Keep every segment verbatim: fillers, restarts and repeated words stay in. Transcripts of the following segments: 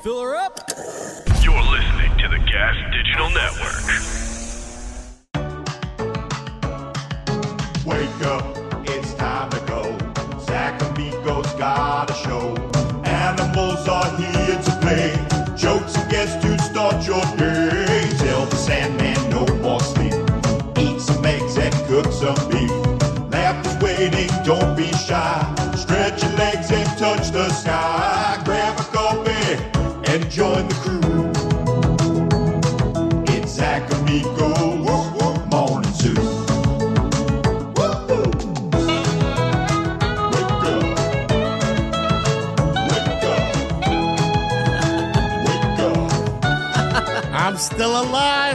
Fill her up. You're listening to the Gas Digital Network. Wake up, it's time to go. Zach Amico's got a show. Animals are here to play. Jokes and guests to start your day. Tell the Sandman no more sleep. Eat some eggs and cook some beef. Laughter's waiting, don't be shy. Stretch your legs and touch the sky. Grab a coffee and join the crew. It's Zach Amico's Morning Zoo. Woo-hoo. Wake up. Wake up. Wake up. I'm still alive,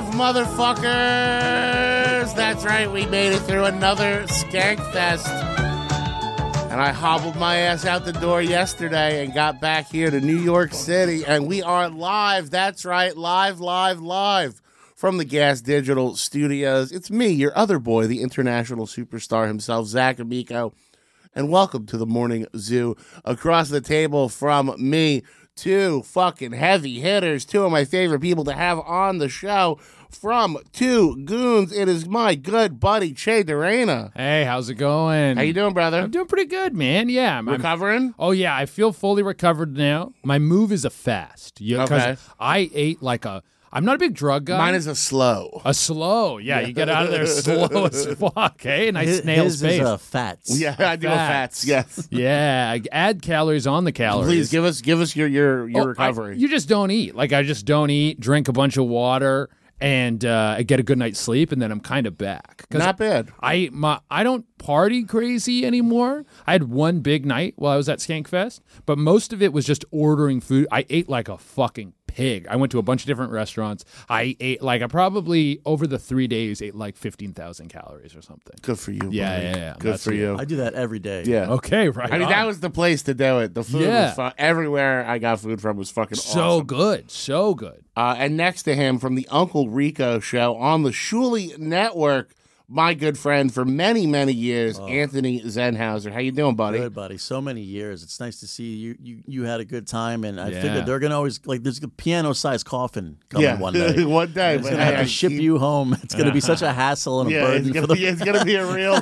motherfuckers! That's right, we made it through another Skank Fest. And I hobbled my ass out the door yesterday and got back here to New York City, and we are live. That's right, live, live, live from the Gas Digital Studios. It's me, your other boy, the international superstar himself, Zach Amico, and welcome to the Morning Zoo. Across the table from me, two fucking heavy hitters, two of my favorite people to have on the show. From Two Goons, it is my good buddy, Che Durena. Hey, how's it going? How you doing, brother? I'm doing pretty good, man. Yeah. I'm, Recovering? oh, yeah. I feel fully recovered now. My move is a fast. You, Okay. I ate like a... I'm not a big drug guy. Mine is a slow. A slow. Yeah, you get out of there slow as fuck, hey? Nice His, snail his space. is uh, fats. Yeah, I do a fats, yes. Yeah, I add calories on the calories. Please give us give us your your, your Oh, recovery. I, you just don't eat. Like, I just don't eat, drink a bunch of water, and uh, I get a good night's sleep, and then I'm kind of back. 'Cause Not bad. I my I don't party crazy anymore. I had one big night while I was at Skankfest, but most of it was just ordering food. I ate like a fucking pig. I went to a bunch of different restaurants. I ate like I probably over the three days ate like fifteen thousand calories or something. Good for you. Yeah, buddy. yeah, yeah. Good That's for it. you. I do that every day. Yeah. Okay, right. I mean, on. that was the place to do it. The food Yeah. was fun. Everywhere I got food from was fucking so awesome. good, so good. Uh, and next to him from the Uncle Rico show on the Shuli Network, my good friend for many, many years, Anthony Zenhauser. How you doing, buddy? Good, buddy. So many years. It's nice to see you. You, you had a good time, and I Yeah. figured they're gonna always like. There's a piano-sized coffin coming Yeah. one day. One day. It's but gonna have I- to ship I- you home. It's gonna be such a hassle and a Yeah, burden it's gonna, for the. be, it's gonna be a real.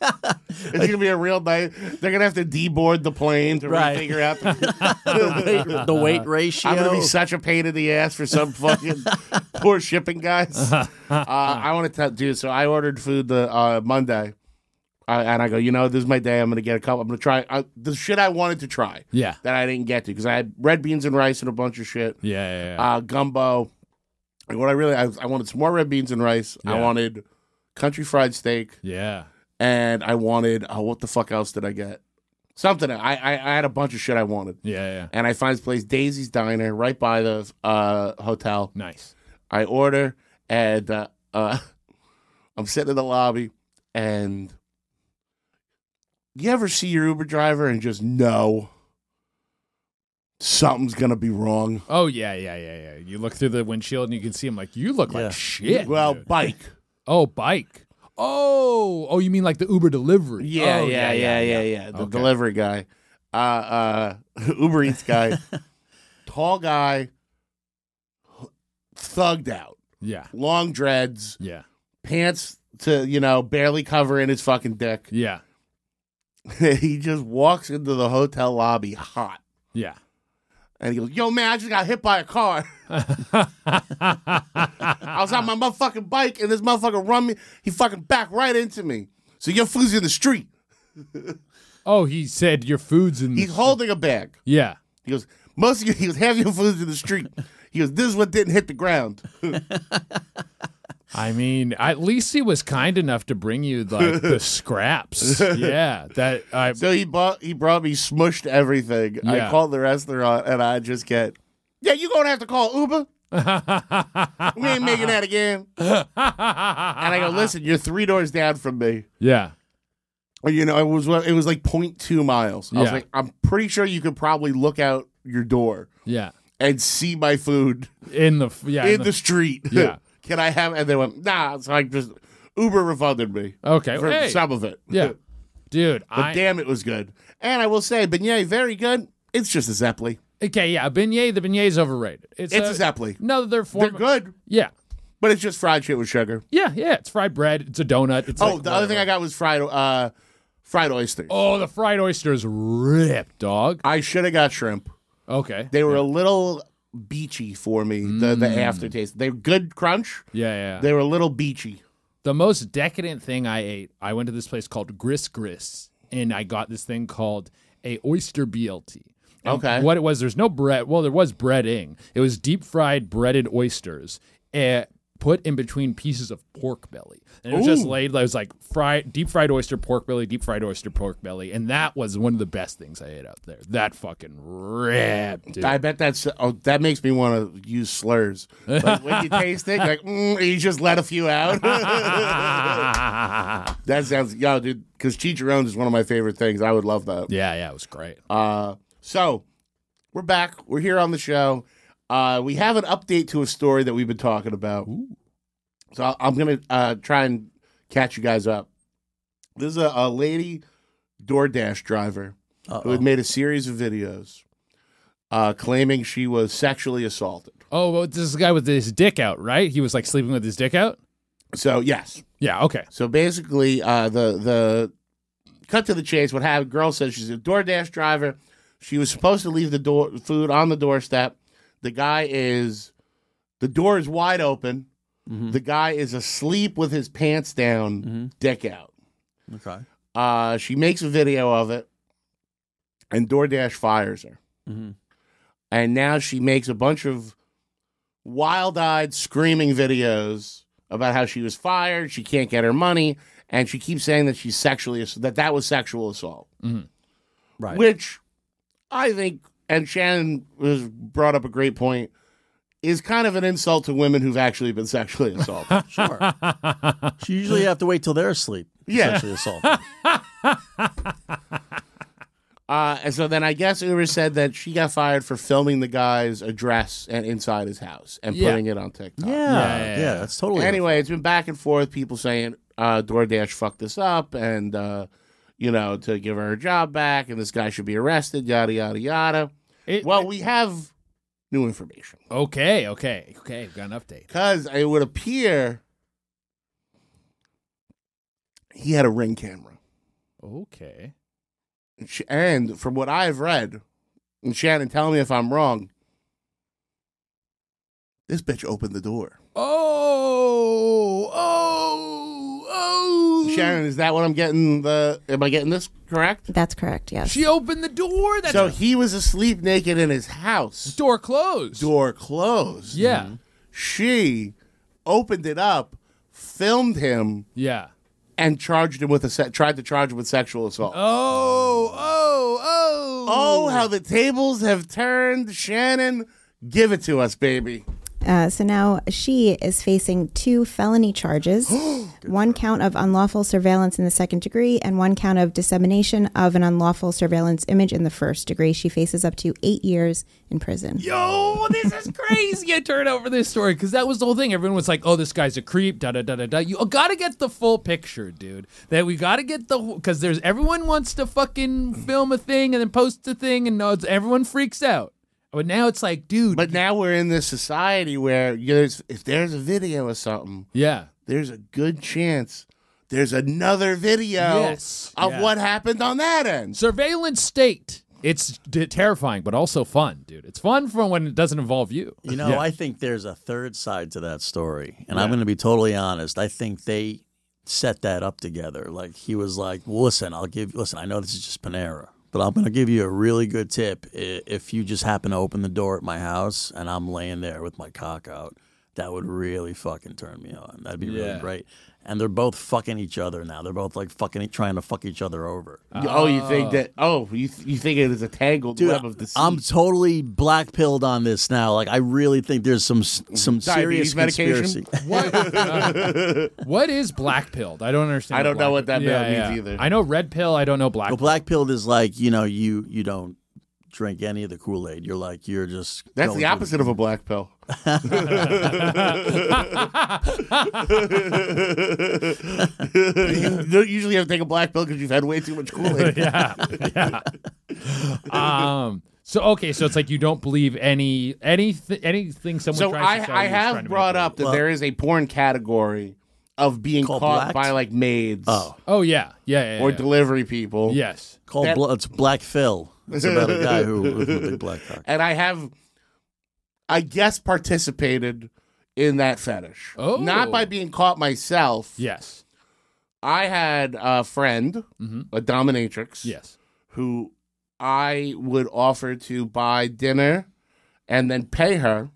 It's gonna be a real night. They're gonna have to deboard the plane to Right. figure out the, the weight, the weight ratio. I'm gonna be such a pain in the ass for some fucking poor shipping guys. Uh, I want to do so. I ordered food the uh, Monday, uh, and I go, you know, this is my day. I'm gonna get a couple. I'm gonna try uh, the shit I wanted to try. Yeah. that I didn't get to because I had red beans and rice and a bunch of shit. Yeah, yeah, yeah. Uh, gumbo. And what I really, I, I wanted some more red beans and rice. I Yeah. wanted country fried steak. yeah. And I wanted, oh, what the fuck else did I get? Something. I, I I had a bunch of shit I wanted. Yeah, yeah. And I find this place, Daisy's Diner, right by the uh, hotel. Nice. I order, and uh, uh, I'm sitting in the lobby, and you ever see your Uber driver and just know something's going to be wrong? Oh, yeah, yeah, yeah, yeah. You look through the windshield and you can see him like, you look Yeah. like shit. Well, dude. bike. Oh, bike. Oh, oh, you mean like the Uber delivery? Yeah, Oh, yeah, yeah, yeah, yeah. The Okay. delivery guy, uh, uh, Uber Eats guy, tall guy, thugged out, Yeah, long dreads, yeah, pants to you know barely covering his fucking dick. yeah, He just walks into the hotel lobby hot, yeah. and he goes, "Yo, man, I just got hit by a car. I was on my motherfucking bike, and this motherfucker run me. He fucking backed right into me. So your food's in the street." Oh, he said your food's in the... He's holding a bag. Yeah. He goes, most of you, he goes, half your food's in the street. He goes, this is what didn't hit the ground. I mean, at least he was kind enough to bring you like the scraps. Yeah, that I. So he bought, he brought me smushed everything. I Yeah. called the restaurant, and I just get, yeah, you gonna have to call Uber. We ain't making that again. And I go, listen, you're three doors down from me. Yeah. You know, it was it was like zero point two miles. I was Yeah. like, I'm pretty sure you could probably look out your door Yeah. and see my food In the yeah. in the street. Yeah. Can I have? And they went, nah. So I just Uber refunded me Okay. for Hey. some of it. Yeah. Dude, But I damn, it was good. And I will say, beignet, very good. It's just a Zeppeli. Okay, yeah, a beignet. The beignet's overrated. It's, It's a, a Zeppeli. No, they're They're form- good, Yeah, but it's just fried shit with sugar. yeah, yeah. It's fried bread. It's a donut. It's Oh, like the other thing I whatever. got was fried uh, fried oysters. Oh, the fried oysters rip, dog. I should have got shrimp. Okay. They were a little beachy for me, the, the aftertaste. They were good crunch. Yeah, yeah. They were a little beachy. The most decadent thing I ate, I went to this place called Gris Gris, and I got this thing called a oyster B L T. And Okay. What it was, there's no bread. Well, there was breading. It was deep fried breaded oysters uh, put in between pieces of pork belly. And it was just Ooh. laid, it was like fried, deep fried oyster pork belly, deep fried oyster pork belly. And that was one of the best things I ate out there. That fucking ripped, dude. I bet that's oh that makes me want to use slurs. Like when you taste it, like mm, you just let a few out. That sounds yo, dude. Because chicharrones is one of my favorite things. I would love that. yeah, yeah, it was great. Uh, so we're back. We're here on the show. Uh, we have an update to a story that we've been talking about. So I- I'm gonna uh, try and catch you guys up. This is a, a lady DoorDash driver who had made a series of videos uh, claiming she was sexually assaulted. Oh, well, this is the guy with his dick out, right? He was like sleeping with his dick out? So yes. Yeah, okay. So basically, uh, the the cut to the chase. What happened? Girl says she's a DoorDash driver. She was supposed to leave the door food on the doorstep. The guy is the door is wide open. Mm-hmm. The guy is asleep with his pants down, Mm-hmm. dick out. Okay. Uh, she makes a video of it, and DoorDash fires her. Mm-hmm. And now she makes a bunch of wild-eyed, screaming videos about how she was fired, she can't get her money, and she keeps saying that she's sexually that that was sexual assault. Right. Which I think, and Shannon was brought up a great point, is kind of an insult to women who've actually been sexually assaulted. Sure. So you usually have to wait till they're asleep. to Yeah. Sexually assault. Uh, and so then I guess Uber said that she got fired for filming the guy's address and inside his house and Yeah. putting it on TikTok. Yeah. yeah, Yeah. yeah. That's totally. Anyway, it's been back and forth. People saying uh, DoorDash fucked this up, and uh, you know, to give her her job back, and this guy should be arrested. Yada yada yada. It- Well, we have new information Okay, okay, okay. We've got an update. because it would appear he had a Ring camera, Okay. and sh- and from what I've read, and Shannon, tell me if I'm wrong. This bitch opened the door. Oh, oh, oh. Shannon, is that what I'm getting? The am I getting this correct? That's correct, yes. She opened the door. That's So he was asleep naked in his house. door closed. Door closed. Yeah, She opened it up, filmed him, yeah. and charged him with a se- tried to charge him with sexual assault. Oh, oh, oh. Oh, how the tables have turned. Shannon, give it to us, baby. Uh, so now she is facing two felony charges, one count of unlawful surveillance in the second degree and one count of dissemination of an unlawful surveillance image in the first degree. She faces up to eight years in prison. Yo, this is crazy. I turned over this story because that was the whole thing. Everyone was like, oh, this guy's a creep, da da da da da. You got to get the full picture, dude. That we got to get the, because there's, everyone wants to fucking film a thing and then post a thing and no, it's, everyone freaks out. But now it's like, dude. But now we're in this society where there's if there's a video of something, yeah. there's a good chance there's another video Yes. of Yeah. what happened on that end. Surveillance state. It's d- terrifying, but also fun, dude. It's fun for when it doesn't involve you. You know, Yeah. I think there's a third side to that story. And I'm going to be totally honest. I think they set that up together. Like, he was like, listen, I'll give listen, I know this is just Panera, but I'm going to give you a really good tip. I- If you just happen to open the door at my house and I'm laying there with my cock out, that would really fucking turn me on. That'd be Yeah. really great. And they're both fucking each other now. They're both like fucking trying to fuck each other over. Oh, you think that? Oh, you th- you think it is a tangled Dude, web of deceit? I'm totally black pilled on this now. Like, I really think there's some some serious Diabetes medication? conspiracy. What, uh, what is black pilled? I don't understand. I don't know black- what that yeah, means yeah. either. I know red pill. I don't know black. Well, pill. black pilled is like, you know, you you don't drink any of the Kool-Aid. You're like, you're just That's going the through- opposite of a black pill. You don't usually have to take a black pill because you've had way too much Kool-Aid. yeah, yeah. Um. So okay, so it's like you don't believe any any anything someone So tries I, to sell I you is have trying to brought make up that Well- there is a porn category of being Called caught blacked? by like maids Oh, Oh yeah, yeah, yeah. or yeah. delivery people. Yes. called That- Bla- it's Black Phil. It's about a guy who with a big black cock. And I have, I guess, participated in that fetish. Oh. Not by being caught myself. Yes. I had a friend, a dominatrix, Yes. who I would offer to buy dinner and then pay her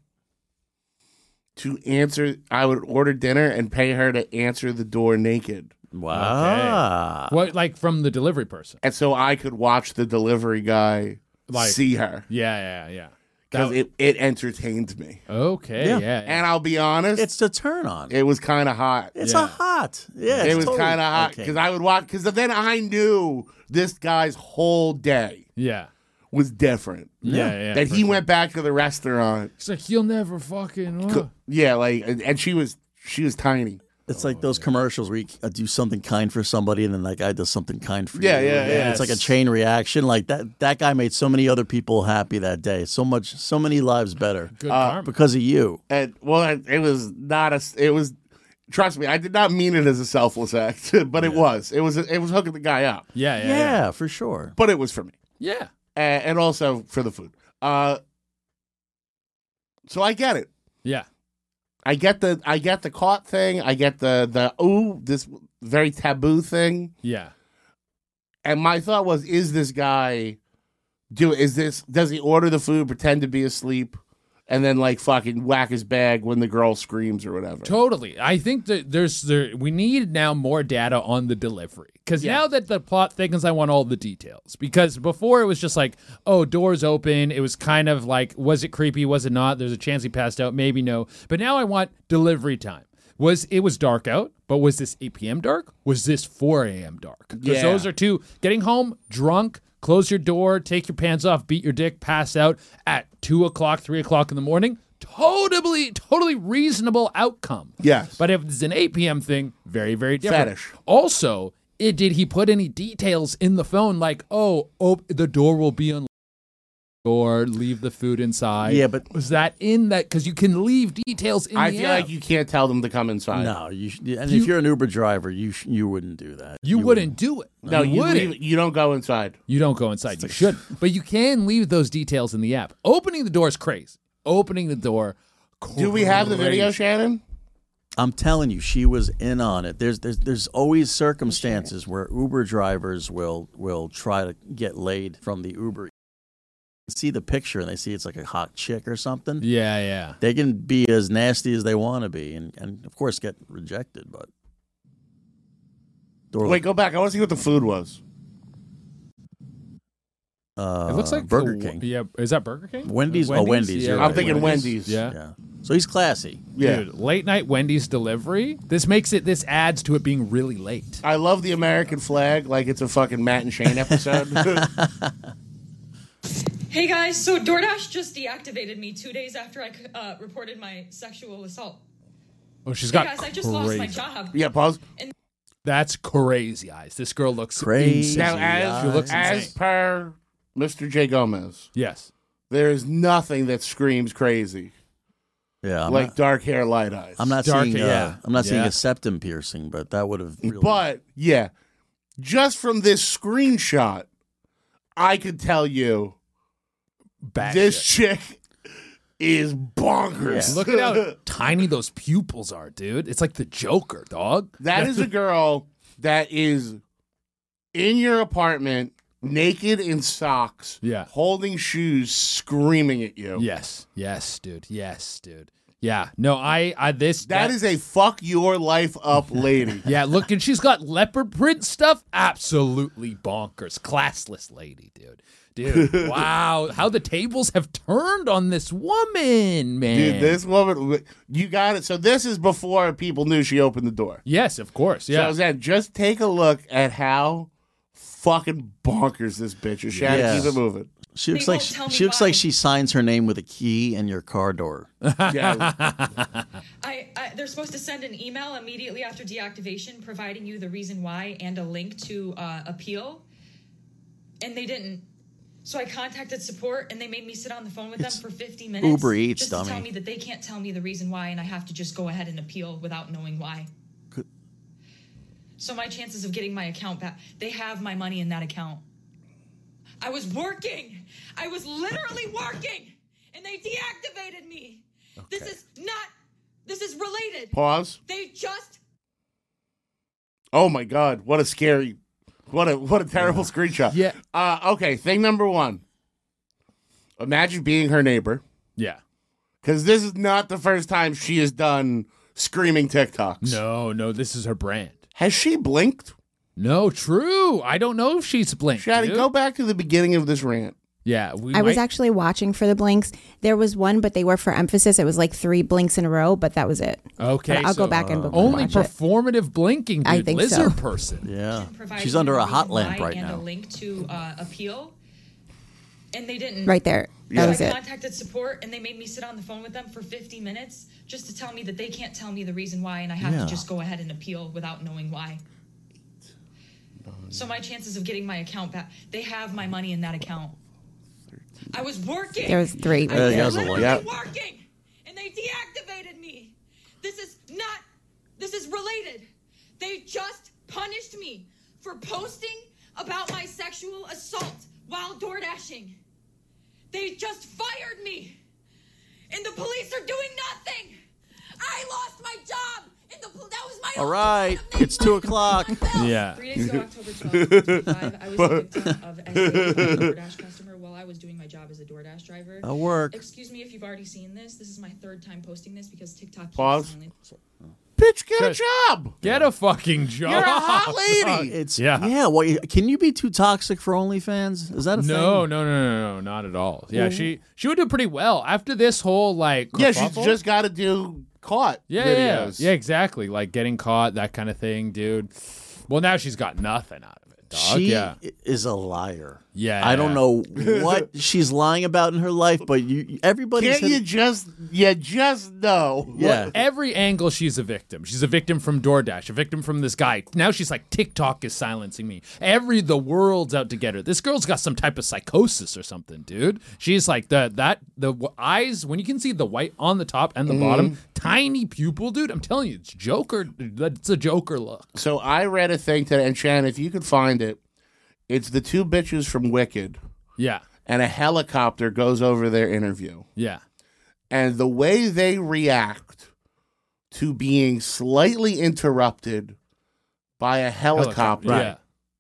to answer. I would order dinner and pay her to answer the door naked. Wow. What, like from the delivery person? And so I could watch the delivery guy Like- see her Yeah, yeah, yeah. because That- it, it entertained me. okay, Yeah. yeah. yeah. And I'll be honest, It's the turn on. it was kind of hot. It's Yeah. a hot. Yeah. It it's was totally- kind of hot okay. because I would watch, because then I knew this guy's whole day yeah. was different. Yeah, yeah. that for he sure. went back to the restaurant. It's like you'll never fucking. uh. Co- Yeah, like, and, and she was she was tiny. It's like those commercials where you uh, do something kind for somebody, and then that guy does something kind for Yeah, you. yeah, And yeah. It's like a chain reaction. Like that. That guy made so many other people happy that day. So much, so many lives better Good Uh, karma. because of you. And well, it, it was not a. It was. Trust me, I did not mean it as a selfless act, but it was. It was. It was hooking the guy up, Yeah, yeah, Yeah, yeah. for sure. but it was for me, Yeah. and, and also for the food. Uh, so I get it. Yeah. I get the. I get the caught thing. I get the the ooh this very taboo thing. Yeah. And my thought was, is this guy do is this does he order the food, pretend to be asleep, and then like fucking whack his bag when the girl screams or whatever? Totally. I think that there's there we need now more data on the delivery. Because Yeah. now that the plot thickens, I want all the details. Because before it was just like, oh, doors open. It was kind of like, was it creepy? Was it not? There's a chance he passed out. Maybe no. But now I want delivery time. Was it was dark out, but was this eight p.m. dark? Was this four a.m. dark? Because Yeah. those are two. Getting home drunk, close your door, take your pants off, beat your dick, pass out at two o'clock, three o'clock in the morning. Totally, totally reasonable outcome. Yes. But if it's an eight p.m. thing, very, very different. Fetish. Also, it, did he put any details in the phone like, oh, oh, the door will be unlocked or leave the food inside? Yeah, but- was that in that? Because you can leave details in I the feel app. like you can't tell them to come inside. No, you sh- and You- if you're an Uber driver, you sh- you wouldn't do that. You, wouldn't do it. no, you wouldn't. leave, you don't go inside. You don't go inside. You should. But you can leave those details in the app. Opening the door is crazy. Opening the door. Do we have the video, crazy. Shannon? I'm telling you, she was in on it. There's there's there's always circumstances where Uber drivers will will try to get laid from the Uber. See the picture and they see it's like a hot chick or something. Yeah, yeah. They can be as nasty as they want to be, and, and of course get rejected. But Door- Wait, go back. I want to see what the food was. uh, It looks like Burger the- King, Yeah, is that Burger King? Wendy's. Oh, Wendy's. Yeah, you're I'm right, thinking Wendy's. Yeah. Yeah. So he's classy. Yeah. Dude, late night Wendy's delivery. This makes it. This adds to it being really late. I love the American flag like it's a fucking Matt and Shane episode. Hey guys, so DoorDash just deactivated me two days after I uh, reported my sexual assault. Oh, she's Hey got guys, I just crazy. lost my job. yeah, pause. That's crazy eyes. This girl looks Crazy insane. Now, as, She looks as insane. per Mister J. Gomez, Yes. there is nothing that screams crazy Yeah. I'm like not, dark hair, light eyes. I'm not Dark- seeing. Uh, yeah. I'm not seeing Yeah. a septum piercing, but that would have. Really, But yeah, just from this screenshot, I could tell you Bad this shit. chick is bonkers. Look at how tiny those pupils are, dude. It's like the Joker, dog. That is a girl that is in your apartment, naked in socks, Yeah. holding shoes, screaming at you. Yes. Yes, dude. Yes, dude. Yeah. No, I. I this. That is a fuck your life up lady. Yeah. Look, and she's got leopard print stuff. Absolutely bonkers. Classless lady, dude. Dude, wow. How the tables have turned on this woman, man. Dude, this woman, you got it. So this is before people knew she opened the door. Yes, of course. So Yeah. I was at, just take a look at how fucking bonkers this bitch is. Shannon, Yeah. keep it moving. She looks They like won't she, tell me she looks why. like she signs her name with a key in your car door. Yeah. I, I they're supposed to send an email immediately after deactivation providing you the reason why and a link to uh, appeal, and they didn't. So I contacted support, and they made me sit on the phone with It's them for fifty minutes. Uber Eats, just dummy. to tell me that they can't tell me the reason why, and I have to just go ahead and appeal without knowing why. Good. So my chances of getting my account back, they have my money in that account. I was working. I was literally working, and they deactivated me. Okay. This is not, this is related. Pause. They just... Oh my God! What a scary, what a what a terrible screenshot. Yeah. Uh, okay. Thing number one. Imagine being her neighbor, Yeah. because this is not the first time she has done screaming TikToks. No, no, this is her brand. Has she blinked? No, true. I don't know if she's blinked. Shadi, dude. go back to the beginning of this rant. Yeah, we I was might- actually watching for the blinks. There was one, but they were for emphasis. It was like three blinks in a row, but that was it. Okay, But I'll so go back and only watch it. performative blinking, dude. I think Lizard so. person. Yeah. provided She's me under the a hot reason lamp why right and now. a link to uh, appeal, and they didn't. Right there. That Yeah. was I it. contacted support, and they made me sit on the phone with them for fifty minutes just to tell me that they can't tell me the reason why, and I have Yeah. to just go ahead and appeal without knowing why. So my chances of getting my account back, they have my money in that account. I was working. There was three right Yeah, there. you guys are literally Yep. working, and they deactivated me. This is not. This is related. They just punished me for posting about my sexual assault while door dashing. They just fired me, and the police are doing nothing. I lost my job, and the pol- that was my. All only right, way to make it's two o'clock. bill. Yeah. Three days ago, October twelfth, twenty twenty-five, I was a victim of a DoorDash customer while I was doing my job as a DoorDash driver. That'll work. Excuse me if you've already seen this. This is my third time posting this because TikTok keeps Pause. silent. Bitch, get a Just- job. Get a fucking job. You're a hot lady. It's Yeah. yeah. Well, you- can you be too toxic for OnlyFans? Is that a No, thing? no, no, no, no, not at all. Yeah, she she would do pretty well after this whole like. Yeah, she's kerfuffle. just got to do caught yeah, yeah, videos. yeah, exactly. Like getting caught, that kind of thing, dude. Well, now she's got nothing out of it, dog. She yeah, is a liar. Yeah. I don't know what she's lying about in her life, but you, everybody. Can't you just, you just know? Yeah. Every angle, she's a victim. She's a victim from DoorDash, a victim from this guy. Now she's like, TikTok is silencing me. Every the world's out to get her. This girl's got some type of psychosis or something, dude. She's like the that the w- eyes when you can see the white on the top and the bottom, tiny pupil, dude. I'm telling you, it's Joker. It's a Joker look. So I read a thing today, and Shannon, if you could find it, it's the two bitches from Wicked, Yeah, and a helicopter goes over their interview. yeah, And the way they react to being slightly interrupted by a helicopter Yeah.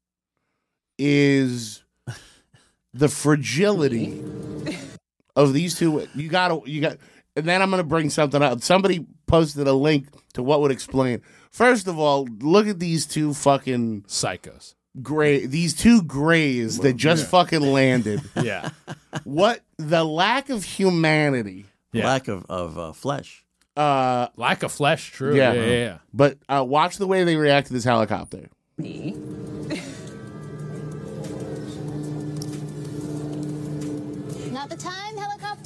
is the fragility of these two. You gotta, you got, and then I'm gonna bring something up. Somebody posted a link to what would explain. First of all, look at these two fucking Psychos. gray, these two grays that just fucking landed. Yeah, What the lack of humanity. yeah. Lack of of uh, flesh. Uh, Lack of flesh. True. Yeah. Yeah, yeah, yeah. but uh, watch the way they react to this helicopter. Not the time, helicopter.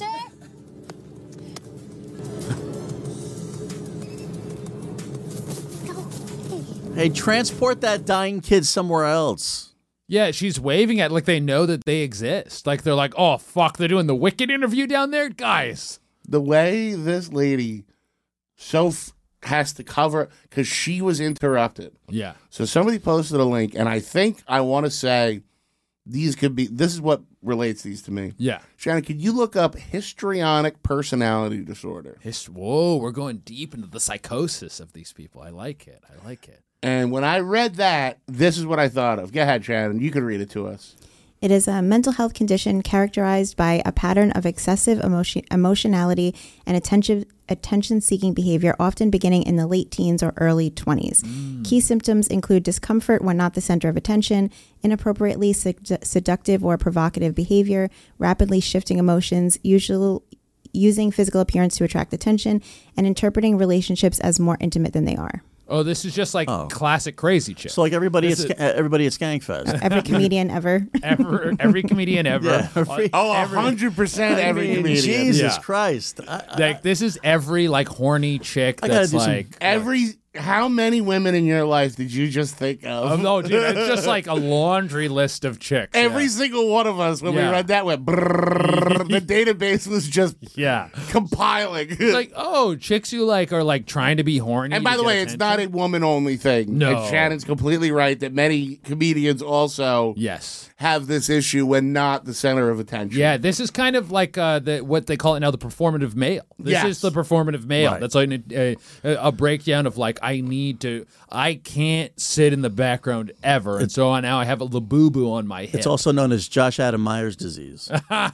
Hey, transport that dying kid somewhere else. Yeah, she's waving at like they know that they exist. Like they're like, oh fuck, they're doing the Wicked interview down there, guys. The way this lady so f- has to cover because she was interrupted. Yeah, So somebody posted a link, and I think I want to say these could be. This is what relates these to me. yeah. Shannon, could you look up histrionic personality disorder? Hist- Whoa, we're going deep into the psychosis of these people. I like it. I like it. And when I read that, this is what I thought of. Go ahead, Shannon. You can read it to us. It is a mental health condition characterized by a pattern of excessive emotion, emotionality and attention attention-seeking behavior, often beginning in the late teens or early twenties. Key symptoms include discomfort when not the center of attention, inappropriately sed- seductive or provocative behavior, rapidly shifting emotions, usual, using physical appearance to attract attention, and interpreting relationships as more intimate than they are. Oh, this is just like Oh. classic crazy chick. So like everybody at This Ska- is- everybody at Skankfest. Every comedian ever. ever, every comedian ever. Yeah, every- Oh, a hundred percent every I mean, comedian. Jesus Yeah. Christ. I, I, Like this is every like horny chick I gotta that's do some- like Every How many women in your life did you just think of? Oh, no, dude, it's just like a laundry list of chicks. Every yeah. single one of us, when Yeah. we read that, went brrrr. The database was just Yeah. compiling. It's like, oh, chicks you like are like trying to be horny. And by to the get way, it's not a attention. woman-only thing. No. And Shannon's completely right that many comedians also Yes. have this issue when not the center of attention. Yeah, this is kind of like uh, the what they call it now, the performative male. This Yes. is the performative male. Right. That's like a, a, a breakdown of like, I need to, I can't sit in the background ever, and so now I have a labubu on my hip. It's also known as Josh Adam Myers disease.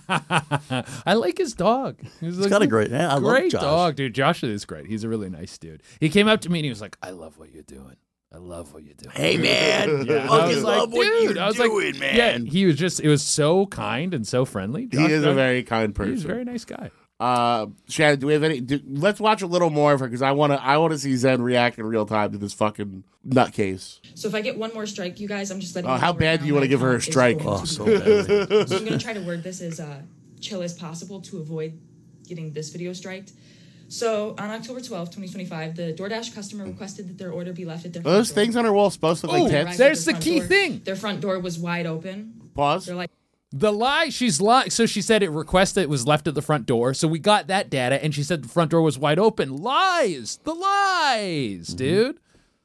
I like his dog. He's He's got a great, yeah, I love great Josh. dog, dude. Josh is great. He's a really nice dude. He came up to me and he was like, "I love what you're doing. I love what you're doing." Hey man, Yeah, I fucking was like, love what dude, you're I was doing, like, man. yeah, he was just, it was so kind and so friendly. He Josh is a Doug- very kind person. he's a very nice guy. Uh, Shannon, do we have any? Do, let's watch a little more of her because I want to. I want to see Zen react in real time to this fucking nutcase. So if I get one more strike, you guys, I'm just letting Oh, you know how right bad now do you wanna my give her a account is strike? going Oh, to so be- bad. So I'm going to try to word this as uh, chill as possible to avoid getting this video striked. So on October twelfth, twenty twenty-five, the DoorDash customer requested that their order be left at their Are front those door. things on her wall supposed to look Oh, like Arrived tits? at there's their the front key door. thing. Their front door was wide open. Pause. They're like, The lie, she's lying. So she said it requested it was left at the front door. So we got that data, and she said the front door was wide open. Lies, the lies, dude.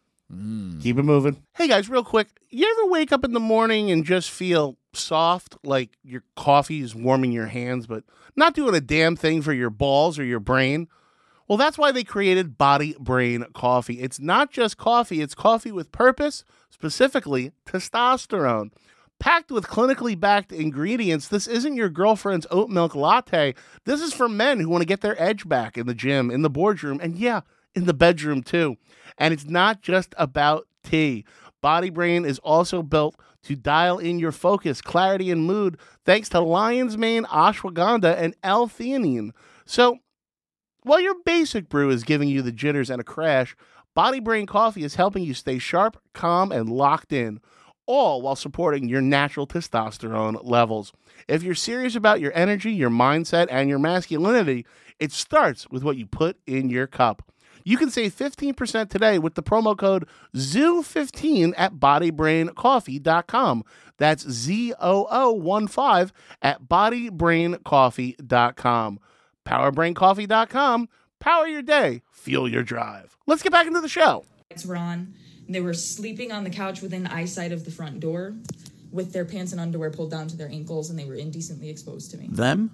Keep it moving. Hey guys, real quick. You ever wake up in the morning and just feel soft, like your coffee is warming your hands, but not doing a damn thing for your balls or your brain? Well, that's why they created Body Brain Coffee. It's not just coffee, it's coffee with purpose, specifically testosterone. Packed with clinically backed ingredients, this isn't your girlfriend's oat milk latte. This is for men who want to get their edge back in the gym, in the boardroom, and yeah, in the bedroom too. And it's not just about tea. Body Brain is also built to dial in your focus, clarity, and mood thanks to lion's mane, ashwagandha, and L-theanine. So, while your basic brew is giving you the jitters and a crash, Body Brain Coffee is helping you stay sharp, calm, and locked in, all while supporting your natural testosterone levels. If you're serious about your energy, your mindset, and your masculinity, it starts with what you put in your cup. You can save fifteen percent today with the promo code Z O O fifteen at body brain coffee dot com. That's Z O O one five at body brain coffee dot com. power brain coffee dot com. Power your day. Fuel your drive. Let's get back into the show. lights were on, and they were sleeping on the couch within eyesight of the front door with their pants and underwear pulled down to their ankles, and they were indecently exposed to me. Them?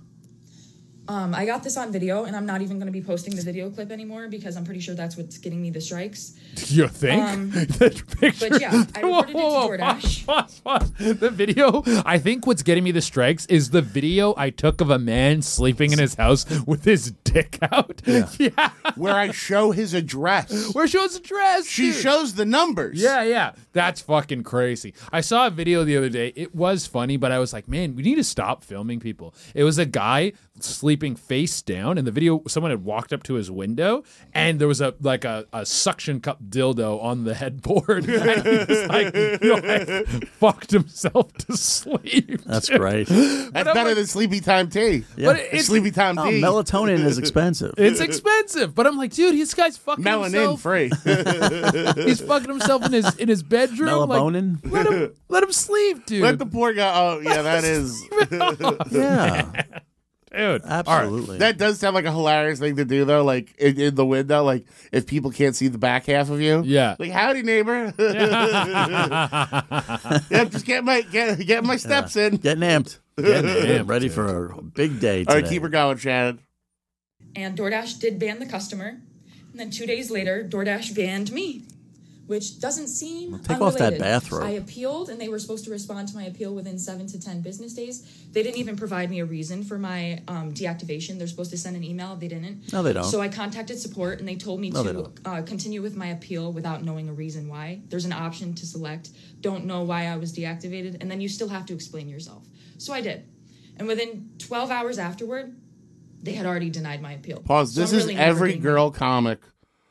Um, I got this on video, and I'm not even going to be posting the video clip anymore because I'm pretty sure that's what's getting me the strikes. You think? Um, that picture. but yeah, I Whoa, reported it to whoa, whoa, DoorDash. pause, pause, pause. The video. I think what's getting me the strikes is the video I took of a man sleeping in his house with his dick out. Yeah. yeah. Where I show his address. Where shows address. She dude. shows the numbers. Yeah, yeah. That's fucking crazy. I saw a video the other day. It was funny, but I was like, man, we need to stop filming people. It was a guy sleeping face down. In the video, someone had walked up to his window, and there was a like a, a suction cup dildo on the headboard. And he was like, you know, like, fucked himself to sleep. That's dude. great. That's I'm better like- than Sleepy Time Tea. Yeah. But it's, Sleepy Time Oh, Tea. melatonin is expensive. it's expensive. But I'm like, dude, this guy's fucking Melanin himself. free. He's fucking himself in his in his bedroom. Like, Melabonin? let him let him sleep, dude. Let the poor guy. Oh, yeah, that is. Yeah, dude. absolutely. That does sound like a hilarious thing to do, though. Like in, in the window, like if people can't see the back half of you. Yeah. Like, howdy, neighbor. Yeah, just get my get get my steps in. Getting amped. Getting amped. Ready for a big day today. All right, keep her going, Shannon. And DoorDash did ban the customer. And then two days later, DoorDash banned me, which doesn't seem take off that unrelated. bathrobe. I appealed, and they were supposed to respond to my appeal within seven to ten business days. They didn't even provide me a reason for my um, deactivation. They're supposed to send an email. They didn't. No, they don't. So I contacted support, and they told me No, they to don't. uh, continue with my appeal without knowing a reason why. There's an option to select, don't know why I was deactivated, and then you still have to explain yourself. So I did. And within twelve hours afterward, they had already denied my appeal. Pause. So This I'm is really never every getting girl comic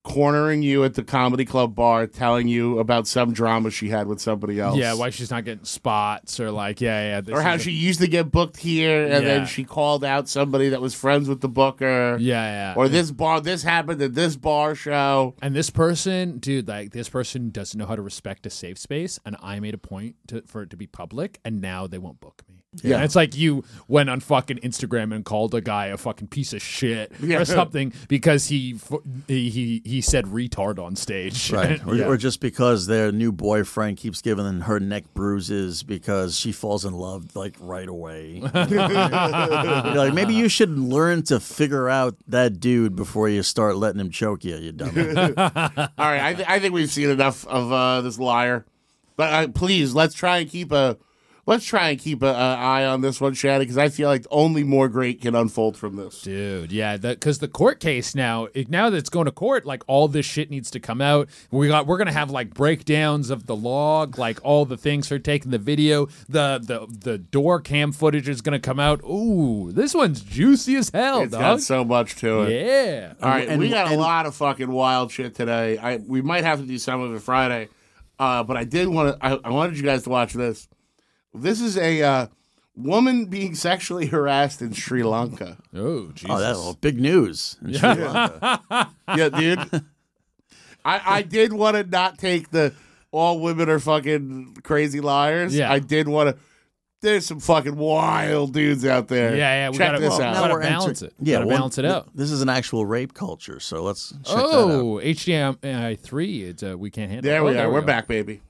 cornering you at the comedy club bar, telling you about some drama she had with somebody else. Yeah, why she's not getting spots, or like, yeah, yeah. This or how is a- she used to get booked here, and Yeah. then she called out somebody that was friends with the booker. Yeah, yeah. Or this bar, this happened at this bar show. And this person, dude, like this person doesn't know how to respect a safe space, and I made a point to, for it to be public, and now they won't book me. Yeah. And it's like you went on fucking Instagram and called a guy a fucking piece of shit Yeah. or something because he fu- he he, he said retard on stage. Right. Or, Yeah. or just because their new boyfriend keeps giving her neck bruises because she falls in love like right away. You're like, maybe you should learn to figure out that dude before you start letting him choke you, you dummy. All right, I, th- I think we've seen enough of uh, this liar. But uh, please, let's try and keep a let's try and keep an eye on this one, Shaddy, because I feel like only more great can unfold from this. Dude, yeah, because the court case now, it, now that it's going to court, like all this shit needs to come out. We got, we're gonna have like breakdowns of the log, like all the things for taking the video. The the the door cam footage is gonna come out. Ooh, this one's juicy as hell, It's dog. got so much to it. Yeah. All right, And- we got a and- lot of fucking wild shit today. I we might have to do some of it Friday, uh, but I did want to. I, I wanted you guys to watch this. This is a uh, woman being sexually harassed in Sri Lanka. Oh, Jesus. Oh, that's well, big news. in Sri Lanka. Yeah, dude. I I did want to not take the all women are fucking crazy liars. Yeah. I did want to. There's some fucking wild dudes out there. Yeah, yeah, we Check gotta- this well, out. now Gotta we're balance enter- it. Gotta well, balance it out. th- This is an actual rape culture, so let's check that out. Oh, H D M I three. It's uh, we can't handle. There it. we Oh, are. We're go. back, baby.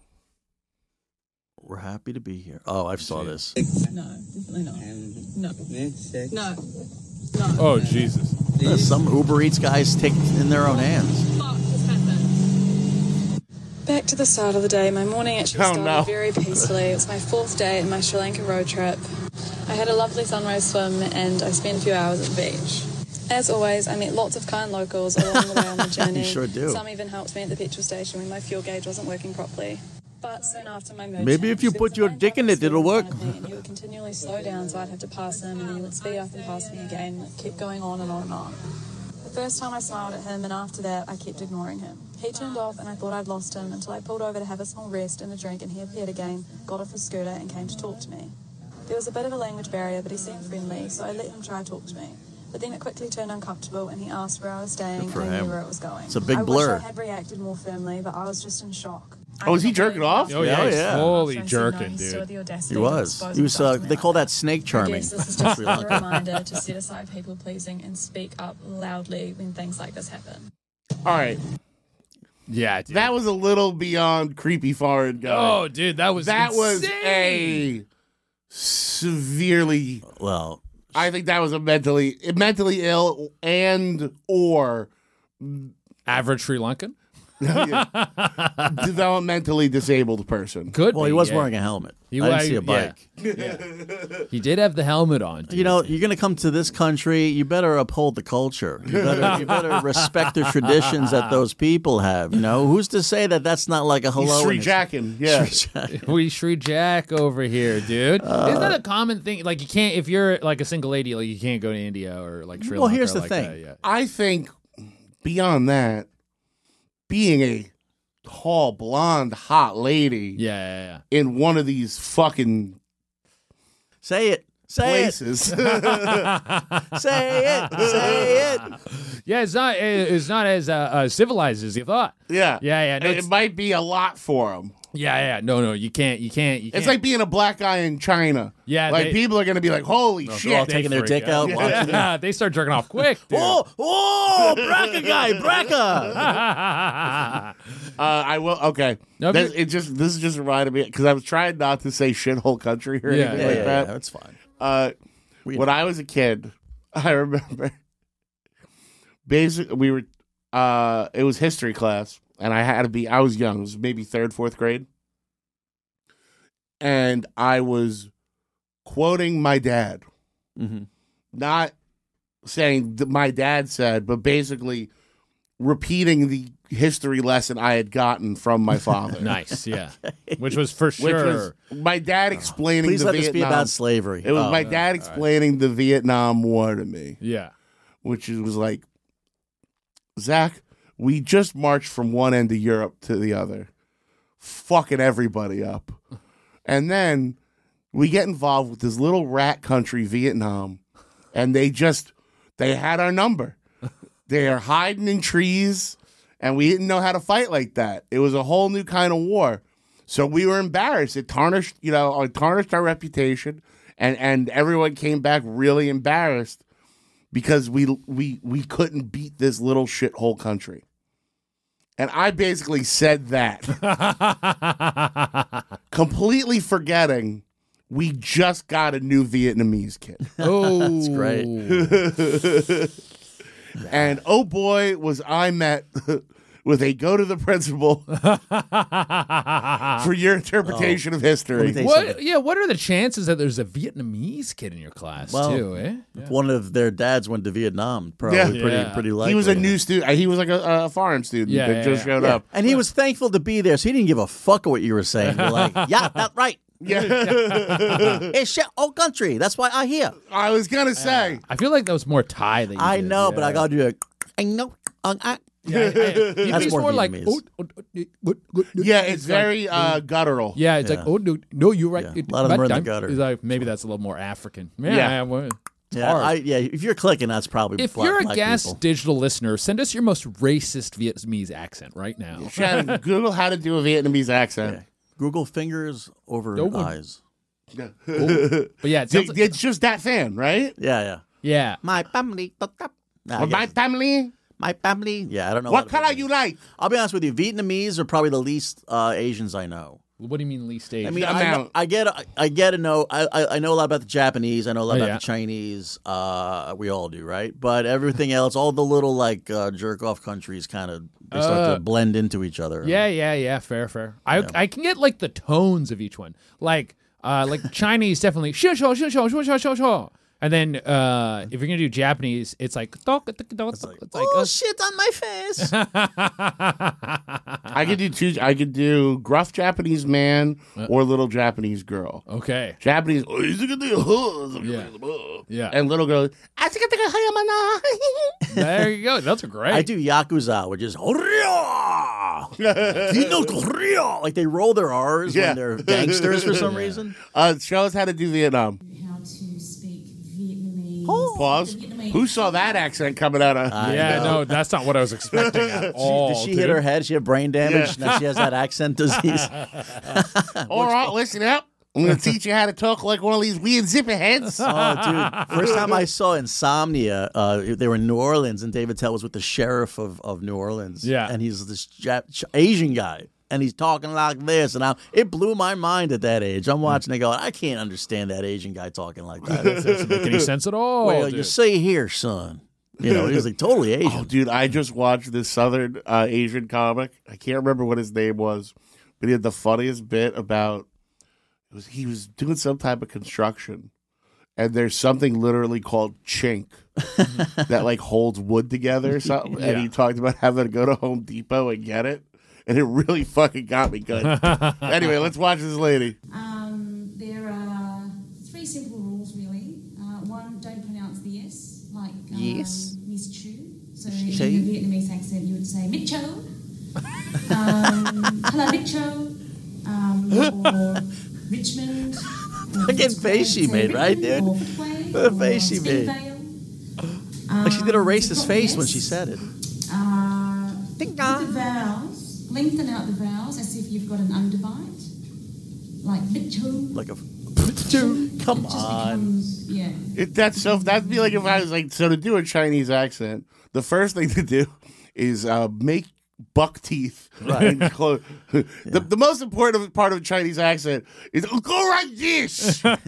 We're happy to be here. Oh, I saw this. No, definitely not. No. No. No. Oh, Jesus. Uh, some Uber Eats guys take it in their own hands. Fuck has happened. Back to the start of the day. My morning actually Oh, started no. very peacefully. It was my fourth day in my Sri Lanka road trip. I had a lovely sunrise swim and I spent a few hours at the beach. As always, I met lots of kind locals along the way on the journey. You sure do. Some even helped me at the petrol station when my fuel gauge wasn't working properly. But soon after my mood Maybe changed, if you there put was a your man dick in driving it, it'll speed work. in front of me, and he would continually slow down, so I'd have to pass him, and then he would speed up and pass me again. It kept going on and on and on. The first time I smiled at him, and after that, I kept ignoring him. He turned off, and I thought I'd lost him until I pulled over to have a small rest and a drink, and he appeared again, got off his scooter, and came to talk to me. There was a bit of a language barrier, but he seemed friendly, so I let him try to talk to me. But then it quickly turned uncomfortable, and he asked where I was staying, Good for and I him. knew where it was going. It's a big I blur. wish I had reacted more firmly, but I was just in shock. Oh, is he jerking off? Oh, yeah, Oh, he's yeah. fully jerking, dude. He was. He was. Uh, they call that snake I charming. guess this is just a reminder to set aside people pleasing and speak up loudly when things like this happen. All right. Yeah, dude. That was a little beyond creepy foreign guy. Oh, dude, that was that was insane. a severely. Well, I think that was a mentally mentally ill and or average Sri Lankan. developmentally disabled person. Could well, be, he was yeah. wearing a helmet. He I didn't wa- see a yeah. bike. He did have the helmet on. Dude. You know, you're going to come to this country. You better uphold the culture. You better, you better respect the traditions that those people have. You know, who's to say that that's not like a hello? He's Sri and it's- Jackin, yeah. Sri Jack. we Sri Jack over here, dude. Uh, Isn't that a common thing? Like, you can't if you're like a single lady, like you can't go to India or like Sri Well, Lanka. here's or the like thing. that, yeah. I think beyond that, being a tall, blonde, hot lady Yeah, yeah, yeah. in one of these fucking Say it. Say places. it. Say it. Say it. Yeah, it's not. It's not as uh, uh, civilized as you thought. yeah. Yeah, yeah. No, it, it's- might be a lot for them. Yeah, yeah. No, no. You can't. You can't. You can't. It's like being a black guy in China. Yeah, Like, they- people are going to be like, holy They're all shit. taking their freak dick out, Yeah. watching it. They start jerking off quick. Dude. Oh, oh, Braca guy, Braca. Uh, I will. Okay. No, This- but- it just this is just reminded me because I was trying not to say shithole country or Yeah, anything Yeah, like yeah, that. yeah, that's fine. Uh, We when know. I was a kid, I remember basically we were. Uh, it was history class, and I had to be. I was young. It was maybe third, fourth grade, and I was quoting my dad, Mhm. not saying that my dad said, but basically repeating the history lesson I had gotten from my father. Nice. Yeah. Which was for Which sure. was my dad explaining Please the let this Vietnam. be about slavery. It was Oh, my dad explaining the Vietnam War to me, yeah. which is- was like, Zach, we just marched from one end of Europe to the other, fucking everybody up. And then we get involved with this little rat country, Vietnam, and they just, they had our number. They're hiding in trees, and we didn't know how to fight like that. It was a whole new kind of war. So we were embarrassed. It tarnished, you know, it tarnished our reputation, and, and everyone came back really embarrassed because we we we couldn't beat this little shithole country. And I basically said that, completely forgetting we just got a new Vietnamese kid. Oh, That's great. And oh boy, was I met with a go to the principal for your interpretation Oh. of history. What? Yeah. What are the chances that there's a Vietnamese kid in your class Well, too? Eh? If one of their dads went to Vietnam, probably Yeah. pretty Yeah. pretty likely. He was a new student. He was like a, a foreign student Yeah, that yeah, just yeah. showed Yeah. up. And he was thankful to be there, so he didn't give a fuck what you were saying. You're like, yeah, that's right. Yeah, It's shit old country. That's why I hear. I was gonna say. I feel like that was more Thai than you I did. know, yeah. but I got to do it. I know. Uh, I, Yeah, I, I, That's it's more more like Vietnamese. oh, oh, oh, oh, oh, Yeah, it's like- very uh, guttural. Yeah, it's like Yeah. oh no, no, you're right. Yeah, a lot of them are in the Madam. gutter. It's like, maybe that's a little more African. Yeah, Yeah. well, it's yeah, hard. I, yeah. If you're clicking, that's probably if black, you're a black Gas people. Digital listener, send us your most racist Vietnamese accent right now. Shannon, Google how to do a Vietnamese accent. Yeah. Google fingers over No one- eyes. But yeah, it sounds It- like- It's just that fan, right? Yeah, yeah. yeah. My family. Nah, I Or my guess- family. my family. Yeah, I don't know. a What lot of color Vietnamese. you like? I'll be honest with you. Vietnamese are probably the least uh, Asians I know. What do you mean least age? I mean, The I, know, amount. I get, I, I get to know. I, I, I know a lot about the Japanese. I know a lot Oh, about yeah. the Chinese. Uh, we all do, right? But everything else, all the little like uh, jerk off countries, kind of they start Uh, to blend into each other. yeah, yeah, yeah. Fair, fair. I I can get like the tones of each one. Like uh, like Chinese definitely shoo shoo shoo shoo shoo shoo shoo shoo. And then uh, if you're gonna do Japanese, it's like it's like, it's like oh uh, shit on my face. I could do two. I could do gruff Japanese man or little Japanese girl. okay. Japanese. "Oh, he's a good thing, huh?" Yeah. Yeah. And little girl. "I think I think I am a-" There you go. That's great. I do Yakuza, which is like they roll their R's Yeah. when they're gangsters for some reason. Uh, show us how to do Vietnam. How to speak Vietnamese. Pause. Who saw that accent coming out of? I yeah, know. no, that's not what I was expecting at all. Did she dude. hit her head? She had brain damage. Yeah. Now she has that accent disease. All right, listen up. I'm going to teach you how to talk like one of these weird zipper heads. Oh, dude. First time I saw Insomnia, uh, they were in New Orleans, and David Tell was with the sheriff of, of New Orleans. Yeah. And he's this Jap- Ch- Asian guy, and he's talking like this. And I, it blew my mind at that age. I'm watching it going, I can't understand that Asian guy talking like that. doesn't make any sense at all. Well, dude. you see here, son. You know, he was like totally Asian. Oh, dude, I just watched this Southern uh, Asian comic. I can't remember what his name was, but he had the funniest bit about it was he was doing some type of construction, and there's something literally called chink that like holds wood together or something. And Yeah. he talked about having to go to Home Depot and get it, and it really fucking got me good. Anyway, let's watch this lady. Um, there are three simple rules, really. Uh, one, don't pronounce the S, like um, Yes. Miss Chu. So Chu. in a Vietnamese accent, you would say Mit Cho. Um, hello, Mit Cho. Um, or Richmond. or Look at the face she say made, right, Richmond, dude? or Footway, The or face she made. Springvale. Like she did a Um, racist to face put when S, she said it. Uh, Ding with dong. the vowels, lengthen out the vowels as if you've got an underbite, like Mitchell. Like a. Come Come it just on. becomes, yeah. It, that's so. That'd be like if I was like, so to do a Chinese accent, the first thing to do is uh, make buck teeth. Right. And clo- the, the most important part of a Chinese accent is go like this. First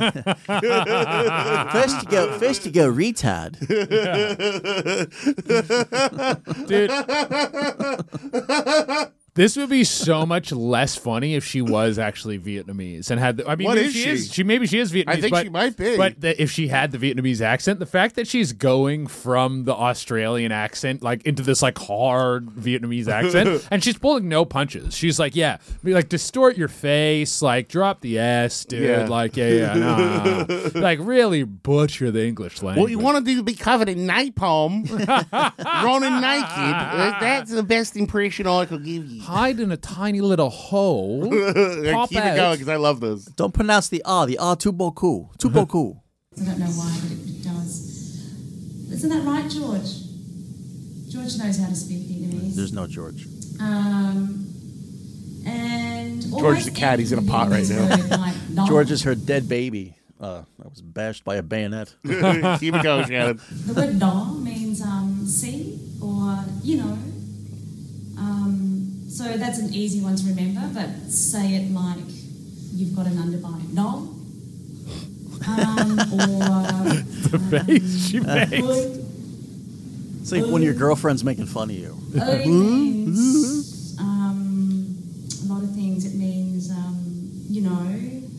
you go, first you go retard. dude. This would be so much less funny if she was actually Vietnamese and had. The, I mean, What maybe is she, she? is. She maybe she is Vietnamese. I think but, she might be. But the, if she had the Vietnamese accent, the fact that she's going from the Australian accent like into this like hard Vietnamese accent, and she's pulling no punches. She's like, yeah, be like distort your face, like drop the S, dude. Yeah. Like, yeah, yeah, no, no, no. Like really butcher the English language. What you want to do is be covered in napalm, running naked. That's the best impression I could give you. Hide in a tiny little hole. Keep pop it out. going because I love this. Don't pronounce the ah. The ah too beaucoup. Too beaucoup. I don't know why, but it does. Isn't that right, George? George knows how to speak Vietnamese. There's no George. Um, and George the cat, he's in a pot right now. now. George is her dead baby. Uh, that was bashed by a bayonet. Keep it going, Shannon. The word "da" means um, see or you know. Um, so that's an easy one to remember, but say it like you've got an underbite. No. Um, or the face she makes. It's like when your girlfriend's making fun of you. It means um, a lot of things. It means, um, you know,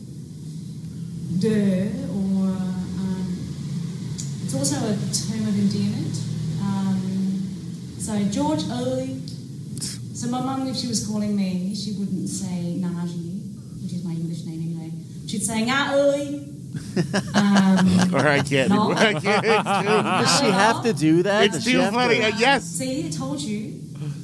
duh, or um, it's also a term of endearment. Um, so George early. So my mum, if she was calling me, she wouldn't say Naji, which is my English name anyway. She'd say Nga early. Um, All right, kid. No. I can't. Does she have to do that? It's Does she too have to- funny. Uh, yes. See, I told you.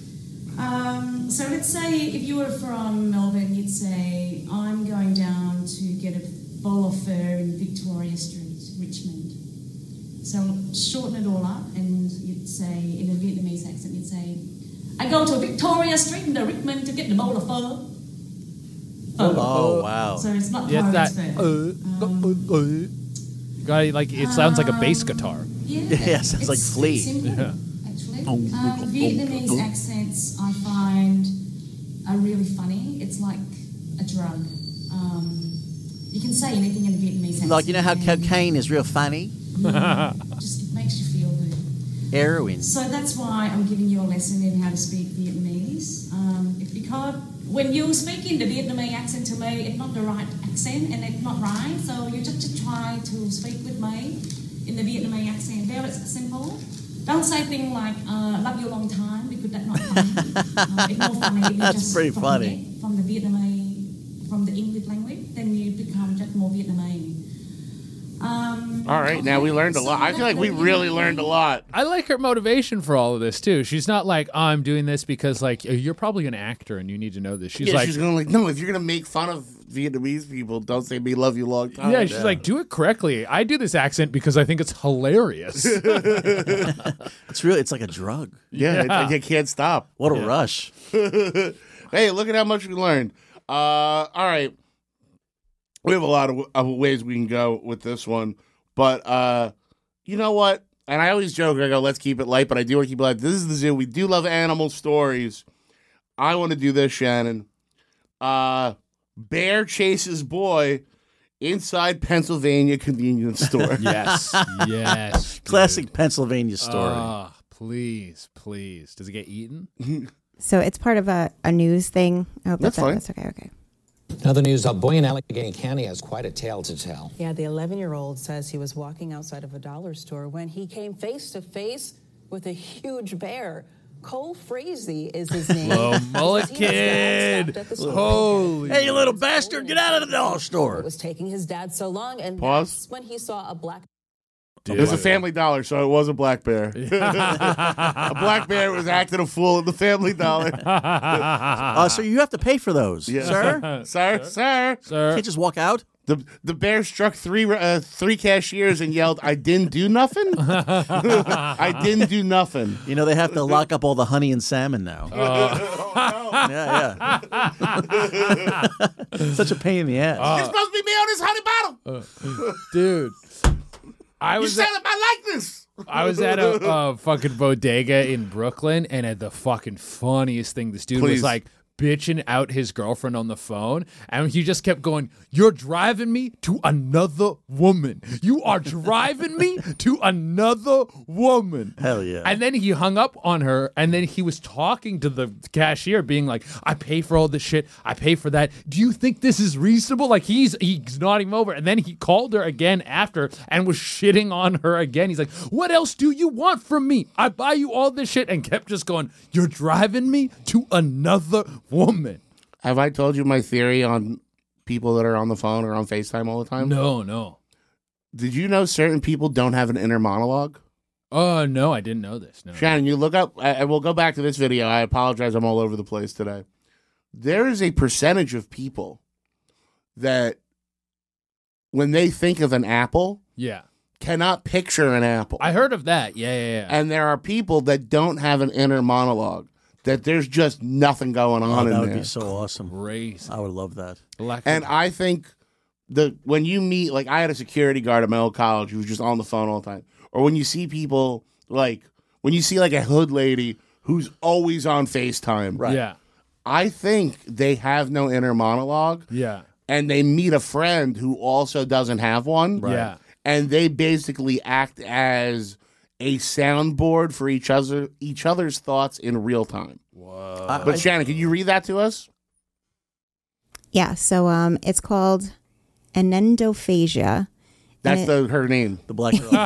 Um, so let's say if you were from Melbourne, you'd say, I'm going down to get a bowl of fur in Victoria Street, Richmond. So shorten it all up and you'd say, in a Vietnamese accent, you'd say, I go to Victoria Street in the Richmond to get the bowl of fur. Fur. Oh, wow. So it's not Yeah, hard, that. it's fur. Uh, Um, uh, uh, you got like it sounds like a bass guitar. Yeah, Yeah, sounds it's like Flea. Simple, Yeah. actually. Um, Vietnamese accents I find are really funny. It's like a drug. Um, you can say anything in a Vietnamese accent. Like, you know how and cocaine is real funny? just it makes you feel good. Heroin. So that's why I'm giving you a lesson in how to speak Vietnamese. Um, if because when you speak in the Vietnamese accent to me, it's not the right accent and it's not right. So you just, just try to speak with me in the Vietnamese accent. Very simple. Don't say things like uh, "love you a long time" because that's not funny. uh, it's more funny if you That's just pretty from funny. The, from the Vietnamese, from the English language, then you become just more Vietnamese. Um, All right, now we learned a lot. I feel like we really learned a lot. I like her motivation for all of this too. She's not like, oh, I'm doing this because like you're probably an actor and you need to know this. She's yeah, like, she's going like, no, if you're going to make fun of Vietnamese people, don't say me love you long time. yeah, she's like, do it correctly. I do this accent because I think it's hilarious. It's really, it's like a drug. Yeah, it's like you can't stop. What a rush. Hey, look at how much we learned. Uh, all right. We have a lot of, of ways we can go with this one. But uh, you know what? And I always joke, I go, let's keep it light, but I do want to keep it light. This is the zoo. We do love animal stories. I want to do this, Shannon. Uh, bear chases boy inside Pennsylvania convenience store. yes, yes. dude. Classic Pennsylvania story. Ah, please, please. Does it get eaten? So it's part of a, a news thing. I hope That's that's, fine. that's okay. Okay. Another news, a boy in Allegheny County has quite a tale to tell. Yeah, the eleven-year-old says he was walking outside of a dollar store when he came face to face with a huge bear. Cole Frazee is his name. Little mullet He was kid. stopped at the store. Holy. Hey, you little bastard, get out of the dollar It store. was taking his dad so long, and Pause. that's when he saw a black. Dude. It was a Family Dollar, so it was a black bear. A black bear was acting a fool at the Family Dollar. Uh, so you have to pay for those, Yeah. sir. sir, sir. You Sir. can't just walk out. The the bear struck three uh, three cashiers and yelled, "I didn't do nothing. I didn't do nothing." You know, they have to lock up all the honey and salmon now. Yeah, yeah. Such a pain in the ass. You're supposed to be me on this honey bottle. Dude. I You was said at, it my likeness. I was at a, a fucking bodega in Brooklyn, and at the fucking funniest thing, this dude Please. was like bitching out his girlfriend on the phone, and he just kept going, "You're driving me to another woman. You are driving me to another woman." Hell yeah. And then he hung up on her, and then he was talking to the cashier, being like, "I pay for all this shit. I pay for that. Do you think this is reasonable?" Like he's he's nodding over, and then he called her again after and was shitting on her again. He's like, "What else do you want from me? I buy you all this shit," and kept just going, "You're driving me to another woman." Have I told you my theory on people that are on the phone or on FaceTime all the time? No, no. Did you know certain people don't have an inner monologue? Oh, no, I didn't know this. No. Shannon, you look up, I we'll go back to this video. I apologize, I'm all over the place today. There is a percentage of people that when they think of an apple, Yeah. cannot picture an apple. I heard of that. Yeah, yeah, yeah. And there are people that don't have an inner monologue, that there's just nothing going on Oh, in that there. would be so awesome. Crazy. I would love that. And I think the when you meet, like I had a security guard at my old college who was just on the phone all the time. Or when you see people, like, when you see like a hood lady who's always on FaceTime. Right. Yeah. I think they have no inner monologue. Yeah. And they meet a friend who also doesn't have one. Right. Yeah. And they basically act as a soundboard for each other each other's thoughts in real time. Whoa. I- But I- Shannon, can you read that to us? Yeah, so um, it's called anendophagia. That's and it- the her name. The black girl.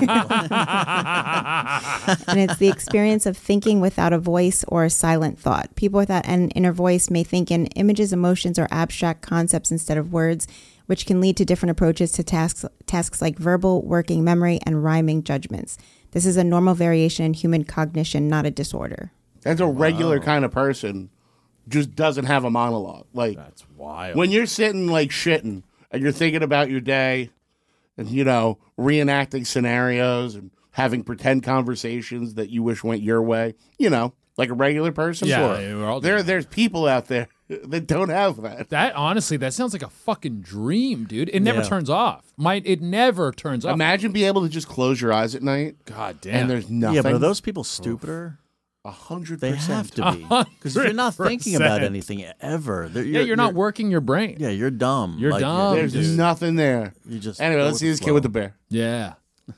and it's the experience of thinking without a voice or a silent thought. People without an inner voice may think in images, emotions, or abstract concepts instead of words, which can lead to different approaches to tasks tasks like verbal, working memory, and rhyming judgments. This is a normal variation in human cognition, not a disorder. That's a regular kind of person, just doesn't have a monologue. Like That's wild. when you're sitting like shitting and you're thinking about your day and, you know, reenacting scenarios and having pretend conversations that you wish went your way, you know, like a regular person. Yeah, sure. we're all doing there, that. there's people out there that don't have that. That honestly, that sounds like a fucking dream, dude. It never Yeah. turns off. Might it never turns off. Imagine being able to just close your eyes at night God damn. and there's nothing. Yeah, but are those people stupider? A hundred They percent. have to be. Because if you're not thinking about percent. anything ever, they're- yeah, you're, not working your brain. Yeah, you're dumb. You're dumb. There's dude. nothing there. You just Anyway, go let's with see the this kid flow. with the bear. Yeah.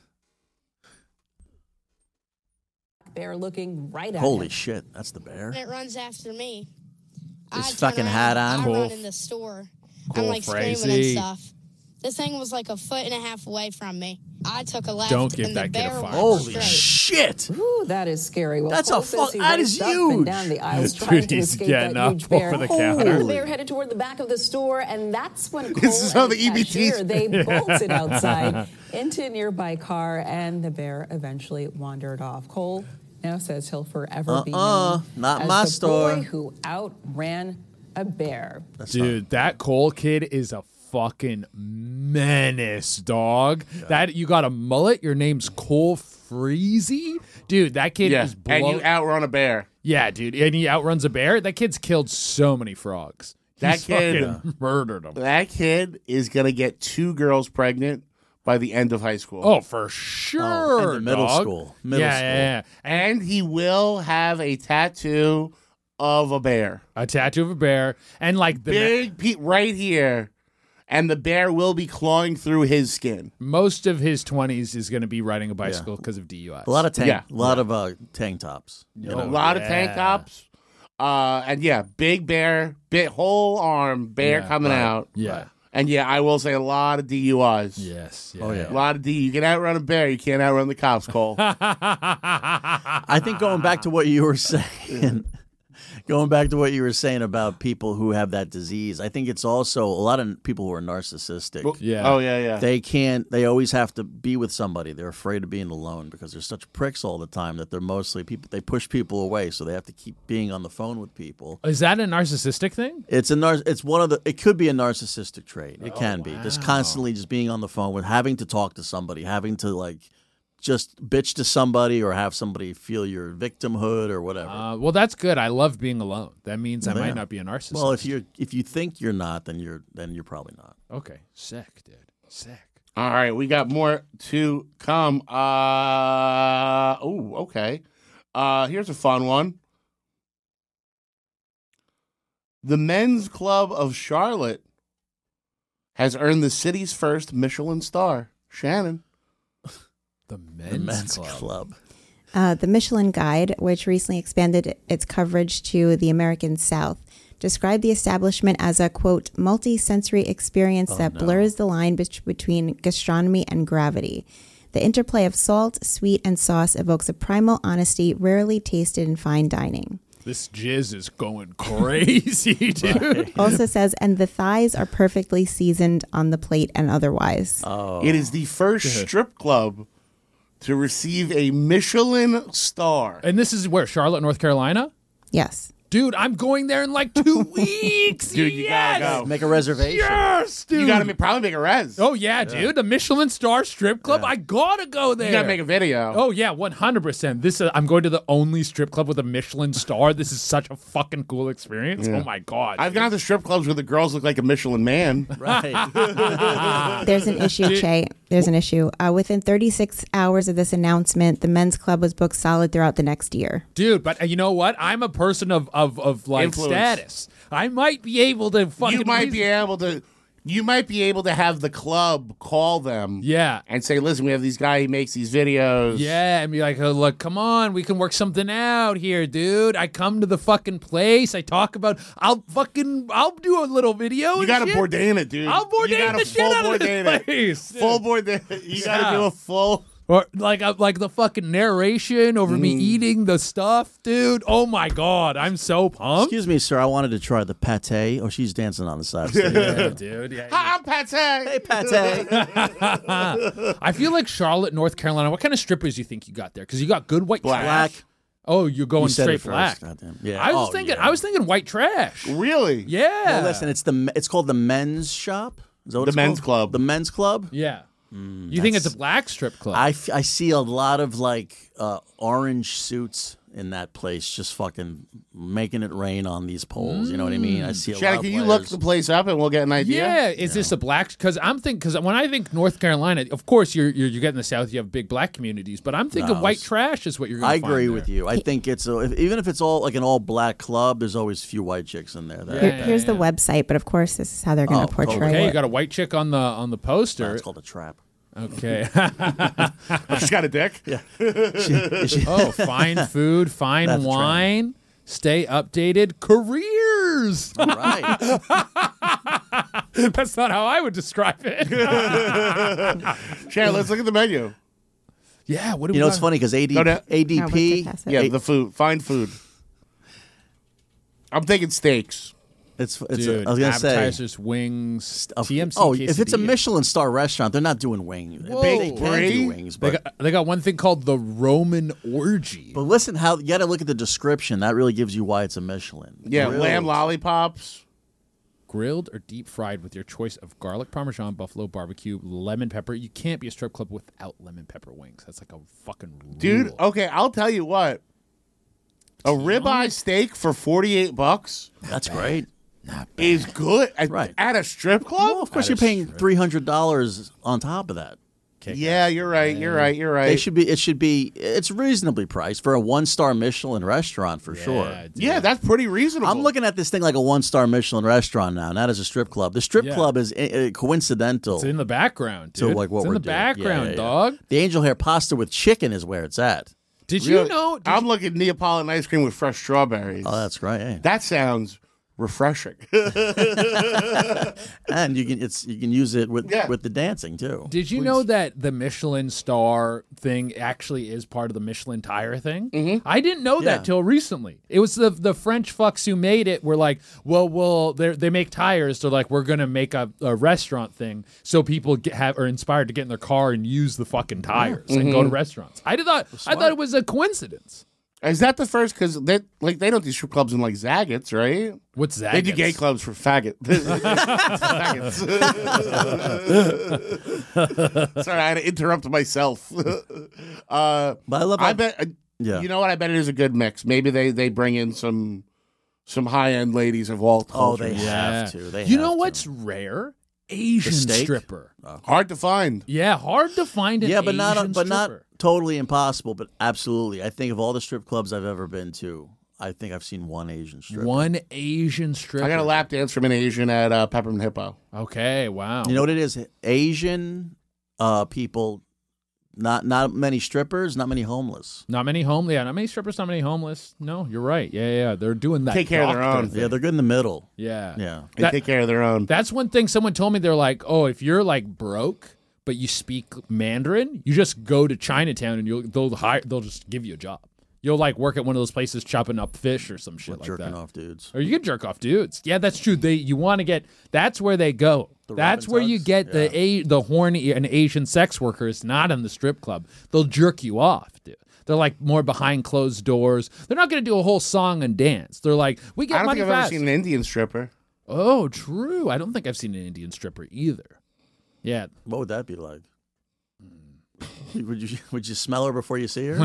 Bear looking right at Holy him. shit, that's the bear. It runs after me. His I turn fucking around, hat on. I Cool. run in the store. Cool, I'm like screaming Frazee. and stuff. This thing was like a foot and a half away from me. I took a left. Don't give and that the kid a bear fire. went Holy straight. shit! Ooh, that is scary. Well, That's Cole a says fuck- he that raced is up huge. And down the aisles Dude, trying to he's escape getting that up huge over bear. the counter. The bear headed toward the back of the store, and that's when Cole This is how and the E B Ts cashier, they bolted outside into a nearby car, and the bear eventually wandered off. Cole now says he'll forever be Uh-uh, known not as my the store. boy who outran a bear. Dude, that Cole kid is a fucking menace, dog. That you got a mullet. Your name's Cole Freezy, dude. That kid Yeah, is and blow- you outrun a bear. yeah, dude, and he outruns a bear. That kid's killed so many frogs. That He's kid- fucking murdered them. That kid is gonna get two girls pregnant by the end of high school. Oh, for sure. and the middle dog. school. Middle yeah, school. yeah, yeah. And he will have a tattoo of a bear. A tattoo of a bear, and like the Big pe- right here. And the bear will be clawing through his skin. most of his twenties is going to be riding a bicycle because of D U Is. A lot of tank, Yeah. a lot of uh, tank tops. You Oh, know? A lot of tank yeah. tops. Uh, and yeah, big bear, big whole arm bear Yeah, coming right. out. Yeah. And yeah, I will say a lot of D U Is. Yes. Oh, yeah. A lot of D. You can outrun a bear. You can't outrun the cops, Cole. I think going back to what you were saying, going back to what you were saying about people who have that disease, I think it's also a lot of people who are narcissistic. Yeah. Oh yeah, yeah. They can't. They always have to be with somebody. They're afraid of being alone because they're such pricks all the time that they're mostly people. They push people away, so they have to keep being on the phone with people. Is that a narcissistic thing? It's a nar- It's one of the. It could be a narcissistic trait. It can be just constantly just being on the phone with, having to talk to somebody, having to like just bitch to somebody or have somebody feel your victimhood or whatever. Uh, well, that's good. I love being alone. That means I Yeah. might not be a narcissist. Well, if you if you think you're not, then you're then you're probably not. okay, sick, dude, sick. All right, we got more to come. Uh oh, okay. Uh here's a fun one. The Men's Club of Charlotte has earned the city's first Michelin star. Shannon. The Men's, The men's Club. club. Uh, the Michelin Guide, which recently expanded its coverage to the American South, described the establishment as a, quote, multi-sensory experience Oh, that no. blurs the line bet- between gastronomy and gravity. The interplay of salt, sweet, and sauce evokes a primal honesty rarely tasted in fine dining. This jizz is going crazy, dude. Also says, and the thighs are perfectly seasoned on the plate and otherwise. Oh. It is the first strip club to receive a Michelin star. And this is where? Charlotte, North Carolina? Yes. Dude, I'm going there in like two weeks. Dude, you yes! gotta go. Make a reservation. Yes, dude. You gotta make, probably make a res. Oh, yeah, dude. The Michelin star strip club. I gotta go there. You gotta make a video. Oh, yeah, one hundred percent. This is, I'm going to the only strip club with a Michelin star. This is such a fucking cool experience. Yeah. Oh, my God. I've gone to strip clubs where the girls look like a Michelin man. Right. There's an issue, Che. There's an issue. Uh, within thirty-six hours of this announcement, the men's club was booked solid throughout the next year. Dude, but uh, you know what? I'm a person of, of, of like, Influence. status. I might be able to fucking... You might be reason- able to. You might be able to have the club call them. Yeah. And say, listen, we have this guy. He makes these videos. Yeah, and be like, oh, look, come on, we can work something out here, dude. I come to the fucking place. I talk about, I'll fucking, I'll do a little video. You and got to shit. Bourdain it, dude. I'll You Bourdain gotta the shit full out of Bourdain this it. place. Full Bourdain. You got to Yeah. do a full. Or like, uh, like the fucking narration over me eating the stuff, dude. Oh my God, I'm so pumped. Excuse me, sir. I wanted to try the pate. Oh, she's dancing on the side. Of the stage. Yeah, dude. Yeah, Hi, I'm Pate. Hey, pate. I feel like Charlotte, North Carolina. What kind of strippers you think you got there? Because you got good white Black. trash. Oh, you're going You said straight it first. black. Goddamn. Yeah. I was Oh, thinking. yeah. I was thinking white trash. Really? Yeah. Well, listen, it's the it's called the men's shop. Is that what The it's men's called? club. The men's club. Yeah. you think it's that's- a black strip club? I, f- I see a lot of like uh, orange suits in that place, just fucking making it rain on these poles. You know what I mean? I see a Shannon, lot can of you look players. the place up and we'll get an idea? Yeah, is this a black? Because I'm thinking, because when I think North Carolina, of course you're you're, you get in the South, you have big black communities, but I'm thinking No, white it's- trash is what you're. Gonna I find agree there. with you. I think it's a, if, even if it's all like an all black club, there's always a few white chicks in there. That, Here- Yeah, here's yeah. the website, but of course, this is how they're going Oh, to portray totally. Okay, it. you got a white chick on the on the poster. No, it's called a trap. Okay. She's got a dick. Yeah. She- she- Oh, fine food, fine That's wine. Stay updated. Careers. all right. That's not how I would describe it. Shannon, let's look at the menu. yeah. What do You we know, it's got? funny because A D P, No, no. A D No, P what's the facet? Yeah, A- the food. Find food. I'm thinking steaks. it's it's. Dude, a, I was gonna say. appetizers, wings, of- T M C oh, if it's a quesadilla. Michelin star restaurant, they're not doing wings. Whoa. They, they can Brie? do wings, They but got, they got one thing called the Roman orgy. but listen, how you got to look at the description. That really gives you why it's a Michelin. Yeah, Grilled. lamb lollipops. Grilled or deep fried with your choice of garlic parmesan, buffalo barbecue, lemon pepper. You can't be a strip club without lemon pepper wings. That's like a fucking rule. Dude, okay, I'll tell you what. A ribeye steak for forty-eight bucks That's great. is good at, Right. at a strip club? Well, of course, That you're is paying true. three hundred dollars on top of that. Kick Yeah, ass. you're right. You're right. You're right. They should be. It should be. It's reasonably priced for a one-star Michelin restaurant for Yeah, sure. dude. yeah, that's pretty reasonable. I'm looking at this thing like a one-star Michelin restaurant now, not as a strip club. The strip Yeah. club is uh, coincidental It's in the background, to dude. like what it's we're in the doing. Yeah, background, yeah, yeah. dog. The angel hair pasta with chicken is where it's at. Did Really- you know? Did I'm you- looking at Neapolitan ice cream with fresh strawberries. Oh, that's great. Hey. that sounds refreshing. And you can it's you can use it with Yeah. with the dancing too. Did you know that the Michelin star thing actually is part of the Michelin tire thing? Mm-hmm. I didn't know Yeah. that till recently. It was the the French fucks who made it were like, well, well, they they make tires, so like we're gonna make a, a restaurant thing so people get, have are inspired to get in their car and use the fucking tires and go to restaurants. I did thought I thought it was a coincidence. Is that the first? Because they like they don't do strip clubs in like Zagat's, right? What's that? They do gay clubs for faggot. Faggots. Sorry, I had to interrupt myself. uh, But I love. I how- bet. Uh, Yeah. You know what? I bet it is a good mix. Maybe they they bring in some some high end ladies of all Oh, cultures. they have to. They you have know to. what's rare? Asian steak? stripper. Hard to find. Yeah, hard to find an Yeah, but not Asian but not stripper. totally impossible. But absolutely, I think of all the strip clubs I've ever been to, I think I've seen one Asian stripper. One Asian stripper. I got a lap dance from an Asian at uh, Peppermint Hippo. Okay, wow. You know what it is? Asian uh, people, not not many strippers, not many homeless. Not many homeless. Yeah, not many strippers, not many homeless. No, you're right. Yeah, yeah, yeah. They're doing that. Take care of their doctor own. thing. Yeah, they're good in the middle. Yeah. Yeah. They That- take care of their own. That's one thing someone told me. They're like, oh, if you're like broke, but you speak Mandarin, you just go to Chinatown and you'll they'll hire, they'll just give you a job. You'll like work at one of those places chopping up fish or some shit Or like jerking that. off dudes. Or you can jerk off dudes. Yeah, that's true. They you want to get that's where they go. The That's rub and where you tugs? get the a, the horny and Asian sex workers, not in the strip club. They'll jerk you off, dude. They're like more behind closed doors. They're not going to do a whole song and dance. They're like, we get I don't money think I've fast. ever seen an Indian stripper. Oh, true. I don't think I've seen an Indian stripper either. Yeah. What would that be like? Would you would you smell her before you see her?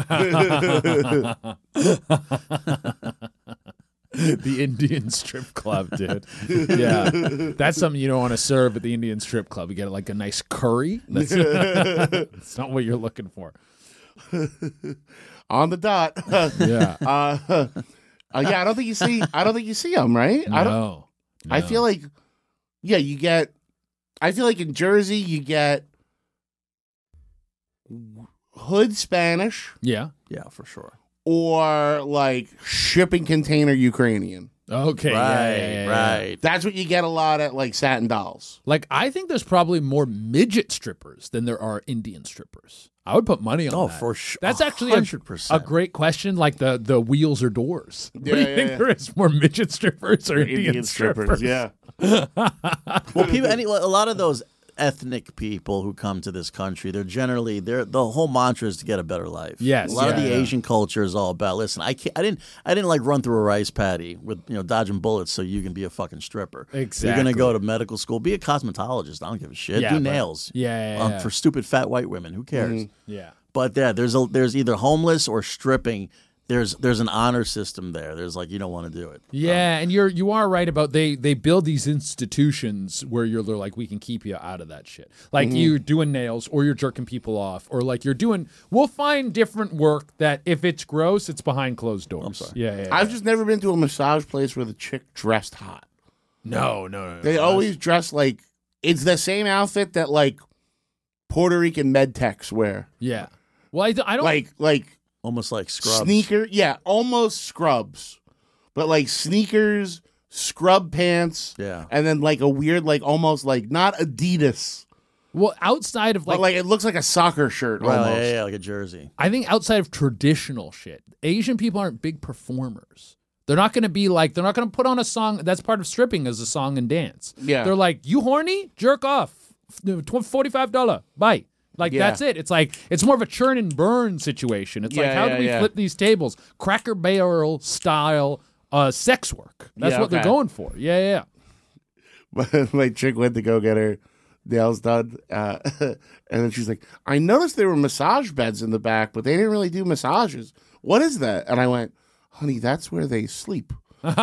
The Indian strip club, dude. Yeah. That's something you don't want to serve at the Indian strip club. You get like a nice curry. That's, that's not what you're looking for. On the dot. Yeah. Uh, uh, yeah, I don't think you see. I don't think you see them, right? I don't. No. I feel like, yeah, you get. I feel like in Jersey you get hood Spanish Yeah. Yeah, for sure. or like shipping container Ukrainian. Okay. Right, yeah, yeah, yeah, yeah. right. That's what you get a lot at like Satin Dolls. Like, I think there's probably more midget strippers than there are Indian strippers. I would put money on Oh, that. for sure. That's actually a, one hundred percent. a great question. Like the, the wheels or doors. Yeah, what do you yeah, think yeah. there is more midget strippers or Indian, strippers? yeah. Well, people, any, a lot of those ethnic people who come to this country, they're generally they're the whole mantra is to get a better life. Yes, a lot of yeah, the yeah. Asian culture is all about. Listen, I can't, I didn't, I didn't like run through a rice paddy with you know dodging bullets so you can be a fucking stripper. Exactly. You're gonna go to medical school, be a cosmetologist. I don't give a shit. Yeah, Do but- nails. Yeah, yeah, um, yeah. for stupid fat white women. Who cares? Yeah. But yeah, there's a there's either homeless or stripping. There's there's an honor system there. There's like you don't want to do it. Yeah, and you're you are right about they they build these institutions where you're they're like we can keep you out of that shit. Like Mm-hmm. you're doing nails or you're jerking people off or like you're doing we'll find different work that if it's gross it's behind closed doors. I'm sorry. Yeah, yeah. yeah. I've just never been to a massage place where the chick dressed hot. no, no, no. They no. always dress like it's the same outfit that like Puerto Rican med techs wear. Yeah. Well, I, I don't Like like Almost like scrubs. sneaker, yeah, almost scrubs, but like sneakers, scrub pants, Yeah. and then like a weird like almost like not Adidas, Well, outside of like, but like it looks like a soccer shirt Right, almost. yeah, yeah, like a jersey. I think outside of traditional shit, Asian people aren't big performers. They're not going to be like, they're not going to put on a song. That's part of stripping as a song and dance. Yeah. They're like, you horny? Jerk off. forty-five dollars. Bye. Like, Yeah. that's it. It's like, it's more of a churn and burn situation. It's like, Yeah, how yeah, do we yeah. flip these tables? Cracker Barrel style uh, sex work. That's Yeah, what they're okay. going for. Yeah, yeah, yeah. But my chick went to go get her nails done, uh, and then she's like, "I noticed there were massage beds in the back, but they didn't really do massages. What is that?" And I went, "Honey, that's where they sleep."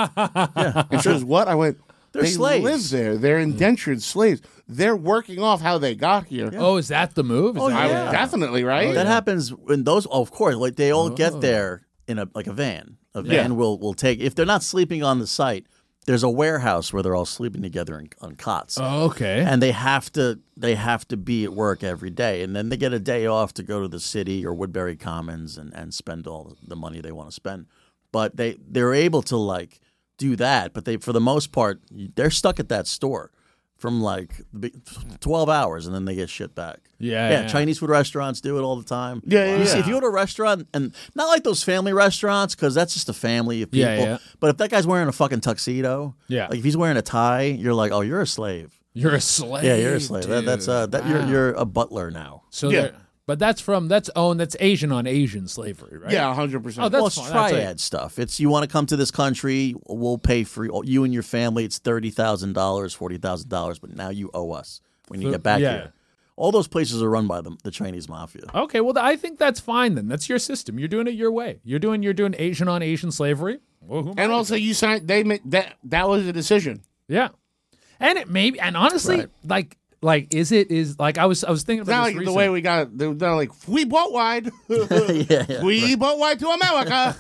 And she goes, "What?" I went, They're "They slaves. live there. They're indentured slaves. They're working off how they got here." Oh, is that the move? Is Oh, that I yeah. would definitely right. That happens when those. Oh, of course, like they all get there in a like a van. A van Yeah. will will take if they're not sleeping on the site. There's a warehouse where they're all sleeping together in, on cots, Oh, okay. and they have to they have to be at work every day, and then they get a day off to go to the city or Woodbury Commons and, and spend all the money they want to spend. But they they're able to like do that, but they for the most part they're stuck at that store from like twelve hours, and then they get shit back. Yeah, yeah. yeah. Chinese food restaurants do it all the time. Yeah, yeah, You see, yeah. if you go to a restaurant, and not like those family restaurants, because that's just a family of people. Yeah, yeah. But if that guy's wearing a fucking tuxedo, Yeah. like if he's wearing a tie, you're like, oh, you're a slave. You're a slave. Yeah, you're a slave. That, that's uh, dude. that you're Wow. you're a butler now. So Yeah. they're- but that's from that's owned that's Asian on Asian slavery, right? Yeah, hundred percent. Oh, that's well, it's fine. That's triad like- stuff. It's you want to come to this country, we'll pay for you and your family. It's thirty thousand dollars, forty thousand dollars, but now you owe us when you So- get back yeah. here. All those places are run by the, the Chinese mafia. Okay, well, I think that's fine then. That's your system. You're doing it your way. You're doing you're doing Asian on Asian slavery. Well, who am And I? also, you signed. They made that. That was a decision. yeah, and it maybe and honestly, Right. like Like, is it is like I was I was thinking It's about not this like the recently. way we got it. They're, they're like, we boat wide. yeah, yeah. We boat wide to America.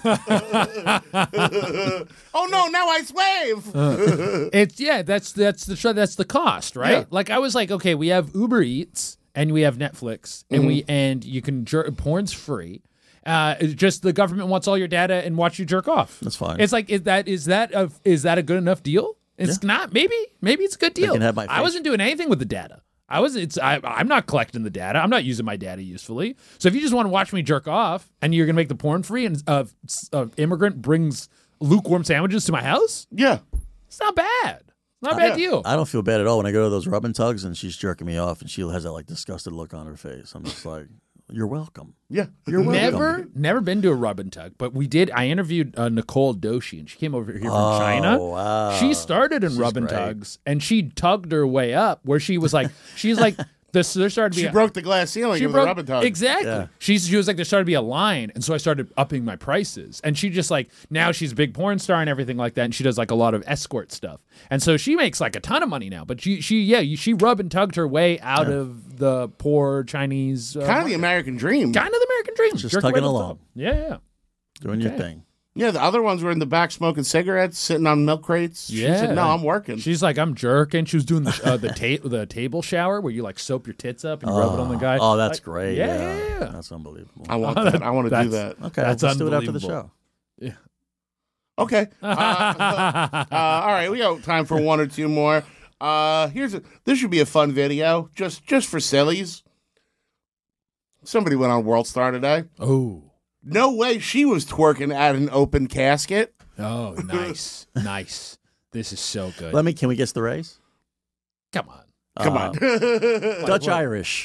Oh no, now I slave. Uh, it's yeah, that's that's the show. That's the cost, right? Yeah. Like I was like, okay, we have Uber Eats and we have Netflix, and Mm-hmm. we and you can jer- porn's free. Uh, it's just the government wants all your data and watch you jerk off. That's fine. It's like is that is that a, is that a good enough deal? It's not. Maybe maybe it's a good deal. can have my I face. wasn't doing anything with the data. I was. It's. I, I'm not collecting the data. I'm not using my data usefully. So if you just want to watch me jerk off, and you're gonna make the porn free, and uh, uh, immigrant brings lukewarm sandwiches to my house, Yeah. it's not bad. Not a bad Yeah. deal. I don't feel bad at all when I go to those rub and tugs and she's jerking me off and she has that like disgusted look on her face. I'm just like, you're welcome. Yeah. You're welcome. Never, never been to a rub and tug, but we did. I interviewed uh, Nicole Doshi, and she came over here from Oh, China. wow. She started in She's rub and great. tugs, and she tugged her way up, where she was like, she's like, this. There started to be She a- broke the glass ceiling She of broke the rubber tug. exactly. Yeah. She's she was like there started to be a line, and so I started upping my prices. And she just like now she's a big porn star and everything like that, and she does like a lot of escort stuff. And so she makes like a ton of money now. But she she yeah she rub and tugged her way out of the poor Chinese uh, Kind of the market. American dream. kind of the American dream. Just Jerk tugging away the along. thumb. Yeah, yeah. Doing your Okay. thing. Yeah, the other ones were in the back smoking cigarettes, sitting on milk crates. She Yeah. said, no, I'm working. She's like, I'm jerking. She was doing the uh, the, ta- the table shower where you like soap your tits up and you rub it on the guy. Oh, that's Like, great. Yeah, Yeah, yeah, yeah. That's unbelievable. I want that. I want to do That's- that. Okay, That's let's do it after the unbelievable. show. Okay. Uh, uh, all right, we got time for one or two more. Uh, here's a, this should be a fun video, just just for sillies. Somebody went on World Star today. Oh. No way she was twerking at an open casket. Oh, nice. Nice. This is so good. Let me. Can we guess the race? Come on. Come Uh, on. Dutch Irish.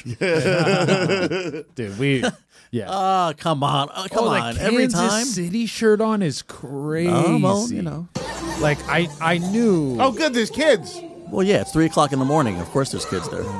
Dude, we yeah. Oh, come on. Oh, come oh, on. the Every Kansas time. City shirt on is crazy. Oh, well, you know. Like I I knew Oh, good, there's kids. Well, yeah, it's three o'clock in the morning. Of course, there's kids there.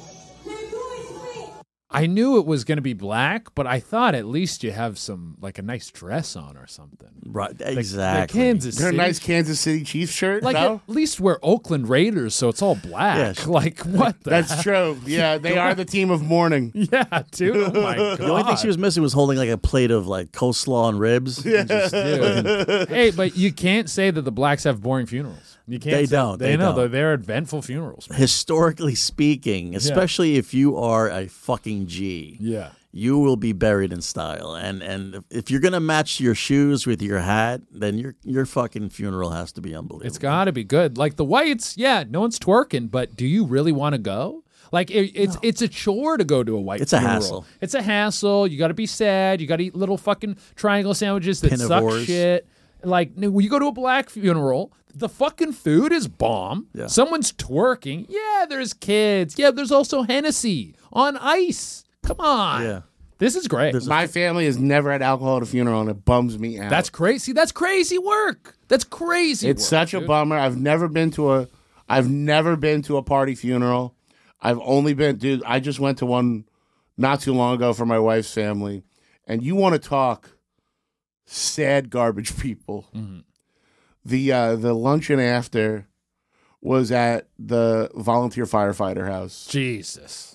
I knew it was going to be black, but I thought at least you have some like a nice dress on or something. Right. The- Exactly. The Kansas They're a City. nice Kansas City Chiefs shirt. Like no? at least we're Oakland Raiders, so it's all black. Yes. Like what the That's hell? true. Yeah, they are the team of mourning. Yeah, dude. Oh my god. The only thing she was missing was holding like a plate of like coleslaw and ribs. Yeah. Dude. Hey, but you can't say that the blacks have boring funerals. You can't. They say- don't, They, they know don't. they're, they're eventful funerals. man. Historically speaking, especially if you are a fucking G, Yeah. you will be buried in style. And and if you're gonna match your shoes with your hat, then your your fucking funeral has to be unbelievable. It's got to be good. Like the whites, yeah, no one's twerking, but do you really want to go? Like it, it's it's a chore to go to a white It's a funeral. hassle. It's a hassle. You got to be sad. You got to eat little fucking triangle sandwiches that suck Pinafores. shit. Like no, when you go to a black funeral, the fucking food is bomb. Yeah. Someone's twerking. Yeah, there's kids. Yeah, there's also Hennessy on ice. Come on. Yeah. This is great. My family has never had alcohol at a funeral, and it bums me out. That's crazy. That's crazy work. That's crazy. It's work, such a dude. bummer. I've never been to a I've never been to a party funeral. I've only been dude, I just went to one not too long ago for my wife's family. And you want to talk sad garbage people. Mm-hmm. The uh the luncheon after was at the volunteer firefighter house. Jesus.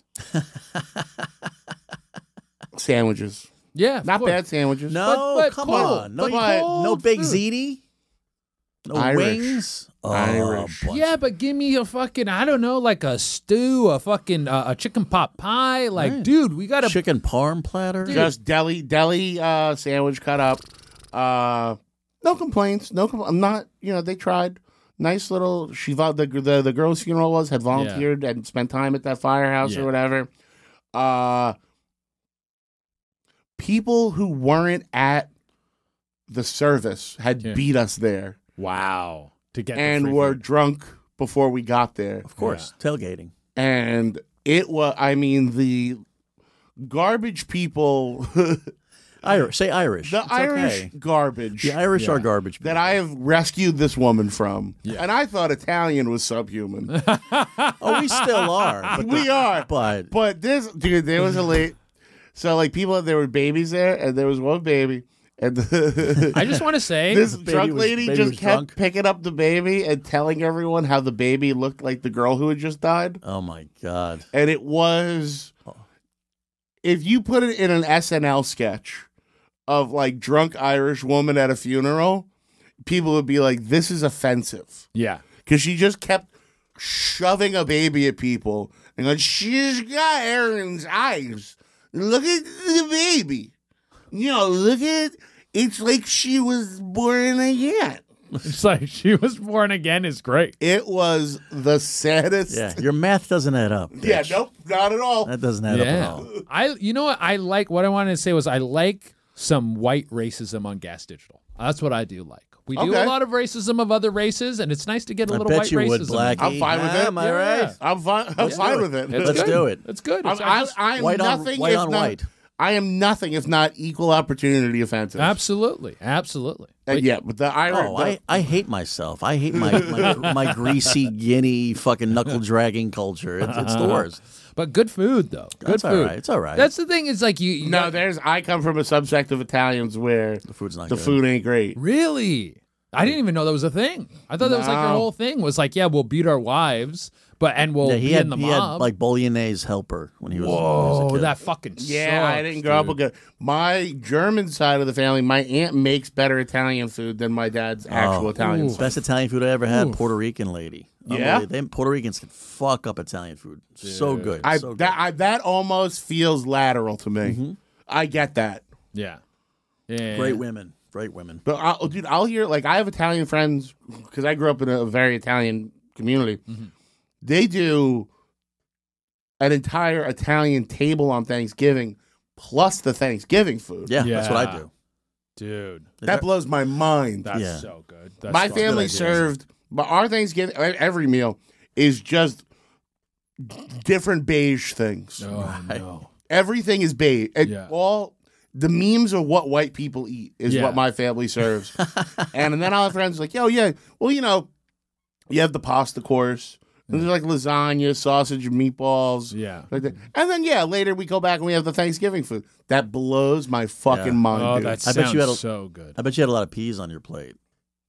Sandwiches. Yeah, of Not course. bad sandwiches. No, But- but come cold. on. No, But you can't- cold no big food. ziti. No Irish. wings. Oh, Irish. bunch- Yeah, but give me a fucking, I don't know, like a stew, a fucking, uh, a chicken pot pie. Like, Right. dude, we got to. chicken parm platter. Just deli deli uh, sandwich cut up. Uh, no complaints. No, compl- I'm not. You know, they tried. Nice little. She vol- the the the girl's funeral was had volunteered and spent time at that firehouse Yeah. or whatever. Uh, people who weren't at the service had Yeah. beat us there Wow. To get the and free were food. drunk before we got there. Of course, tailgating. And it was. I mean, the garbage people. Irish. Say Irish. The It's Irish okay. garbage. The Irish Yeah. are garbage. that I have rescued this woman from. Yeah. And I thought Italian was subhuman. Oh, we still are. But we are. But But this, dude, there was a late. So, like, people, there were babies there, and there was one baby, And the, I just want to say, this baby drunk was- lady baby just was kept drunk. picking up the baby and telling everyone how the baby looked like the girl who had just died. Oh my god. And it was, if you put it in an S N L sketch of like drunk Irish woman at a funeral, people would be like, this is offensive. yeah. Because she just kept shoving a baby at people and going, she's got Aaron's eyes. Look at the baby. You know, look at, it's like she was born again. It's like she was born again is great. It was the saddest. Yeah, your math doesn't add up. Yeah, bitch. nope, not at all. That doesn't add up at Yeah. all. I you know what I like what I wanted to say was I like some white racism on Gas Digital. That's what I do like. We do Okay. a lot of racism of other races, and it's nice to get a I little bet white you racism. would, Blackie. I'm fine with Ah, it. Am I Yeah. right? I'm fine. I'm Let's fine do with it. it. Let's good. do it. It's good. I'm, It's, I I'm, just- I'm White on- nothing white if on not, white. I am nothing if not equal opportunity offensive. absolutely, absolutely. Uh, yeah, but the Irish. Oh, I, I hate myself. I hate my my, my greasy guinea fucking knuckle dragging culture. It's, it's the worst. But good food though. Good That's all food. right. It's all right. That's the thing. Is like you. you no, got- there's. I come from a subsect of Italians where The food's not the good. food ain't great. really. I didn't even know that was a thing. I thought that was like your No. whole thing was like, yeah, we'll beat our wives, but and we'll Yeah, he be had in the he mob. had like Bolognese helper when he was, when he was a Whoa, kid. that fucking Yeah, I sucks, didn't grow up dude. with good. My German side of the family, my aunt makes better Italian food than my dad's actual Oh, Italian. Ooh. food. Best Italian food I ever had. Oof. Puerto Rican lady. Yeah? Unbelievable. They, Puerto Ricans can fuck up Italian food. So good. I, so good. that I, that almost feels lateral to me. Mm-hmm. I get that. Yeah. Yeah. Great women. Great women. But I'll, dude, I'll hear like I have Italian friends because I grew up in a very Italian community. Mm-hmm. They do an entire Italian table on Thanksgiving plus the Thanksgiving food. Yeah, that's what I Yeah. do. Dude. That blows my mind. That's Yeah. so good. That's My fucking family good. served, but our Thanksgiving every meal is just different beige things. Oh no. Everything is beige. And Yeah. all the memes of what white people eat is Yeah. what my family serves. and, and then all the friends are like, yo, yeah, well, you know, you have the pasta course. And there's like lasagna, sausage, and meatballs. Yeah. Like that. And then, yeah, later we go back and we have the Thanksgiving food. That blows my fucking Yeah. mind, Oh, dude. that I sounds bet you had a- so good. I bet you had a lot of peas on your plate.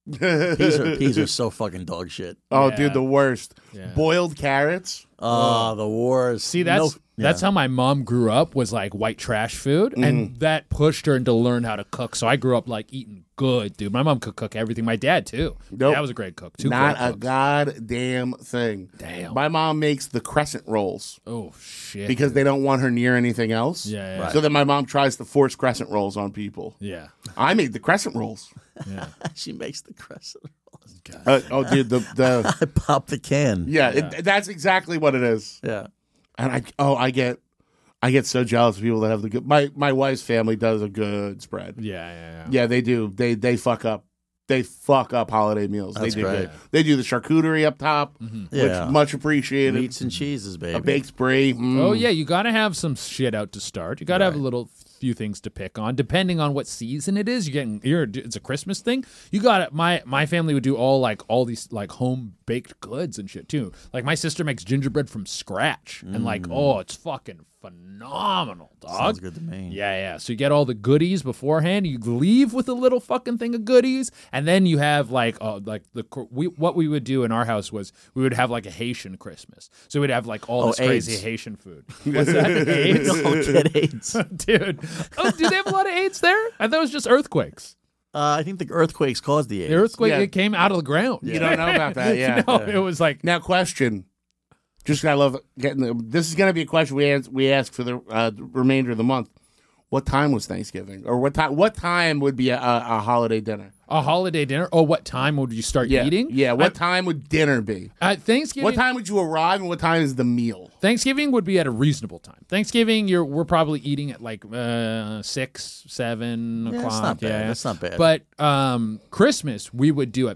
Peas are peas are so fucking dog shit. oh, Yeah. dude, the worst. Yeah. Boiled carrots. Oh, the wars. See, that's No- that's yeah. how my mom grew up, was like white trash food, and that pushed her to learn how to cook. So I grew up like eating good, dude. My mom could cook everything. My dad too. Nope. Dad was a great cook. Two Not great a cooks. goddamn thing. Damn. My mom makes the crescent rolls Oh shit. because they don't want her near anything else. Yeah, yeah. So then my mom tries to force crescent rolls on people. yeah. I made the crescent rolls. Yeah. she makes the crescent. Uh, oh, dude, the the I pop the can. yeah, It, that's exactly what it is. Yeah. And I oh, I get I get so jealous of people that have the good. My my wife's family does a good spread. Yeah. Yeah. Yeah. Yeah, they do. They they fuck up. They fuck up holiday meals. That's they do great. good. They do the charcuterie up top, Yeah. which much appreciated. Meats and cheeses, baby. A baked brie. mm. Oh yeah, you got to have some shit out to start. You got to have a little few things to pick on, depending on what season it is. You're getting, you're, it's a Christmas thing. You got it. My my family would do all like all these like home baked goods and shit too. Like my sister makes gingerbread from scratch, and like oh, it's fucking phenomenal, dog. Sounds good to me. Yeah, yeah. So you get all the goodies beforehand. You leave with a little fucking thing of goodies, and then you have like, uh, like the we what we would do in our house was we would have like a Haitian Christmas. So we'd have like all Oh, this crazy AIDS. Haitian food. What's that? AIDS, Don't get AIDS. Uh, dude. Oh, do they have a lot of AIDS there? I thought it was just earthquakes. I think the earthquakes caused the AIDS. The earthquake Yeah. it came out of the ground. You don't know about that, yeah. no, it was like Now, question. Just I love getting the, this is going to be a question we ask, we ask for the uh, remainder of the month. What time was Thanksgiving, or what time? What time would be a, a, a holiday dinner? a holiday dinner. Oh, what time would you start Yeah, eating? yeah. What I- time would dinner be? At Thanksgiving. What time would you arrive, and what time is the meal? Thanksgiving would be at a reasonable time. Thanksgiving, you're we're probably eating at like uh, six, seven Yeah, o'clock. that's not bad. Yeah, That's not bad. But um, Christmas we would do at midnight.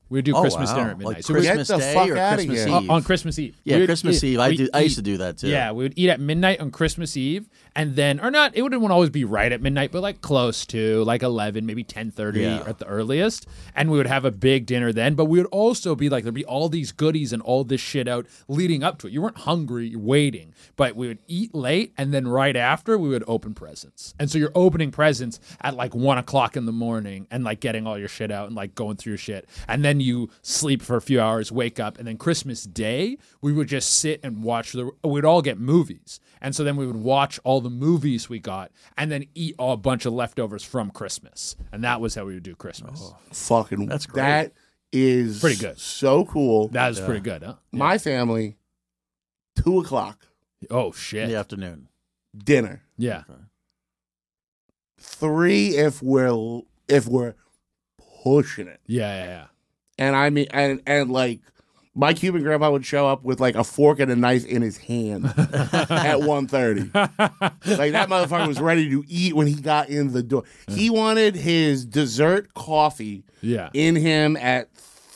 We would do Oh, Christmas wow. dinner at midnight. Like So we would- Christmas Get the Day fuck or outta Christmas here. Eve? on Christmas Eve. Yeah, We would Christmas eat- Eve. I we'd do. I used eat- to do that too. Yeah, we would eat at midnight on Christmas Eve, and then, or not, it wouldn't always be right at midnight, but like close to, like eleven, maybe ten thirty Yeah. at the earliest, and we would have a big dinner then, but we would also be like, there'd be all these goodies and all this shit out leading up to it. You weren't hungry, you're waiting, but we would eat late, and then right after, we would open presents. And so you're opening presents at like one o'clock in the morning, and like getting all your shit out, and like going through your shit, and then you sleep for a few hours, wake up, and then Christmas Day, we would just sit and watch the, we'd all get movies. And so then we would watch all the movies we got and then eat all a bunch of leftovers from Christmas. And that was how we would do Christmas. Fucking, That's great. That is Pretty good. So cool. That was pretty good, huh? My family, two o'clock, Oh, shit. In the afternoon. dinner. Yeah. Three if we're if we're pushing it. Yeah, yeah, yeah. And I mean, and and like, my Cuban grandpa would show up with like a fork and a knife in his hand at one thirty. Like, that motherfucker was ready to eat when he got in the door. He wanted his dessert coffee Yeah. in him at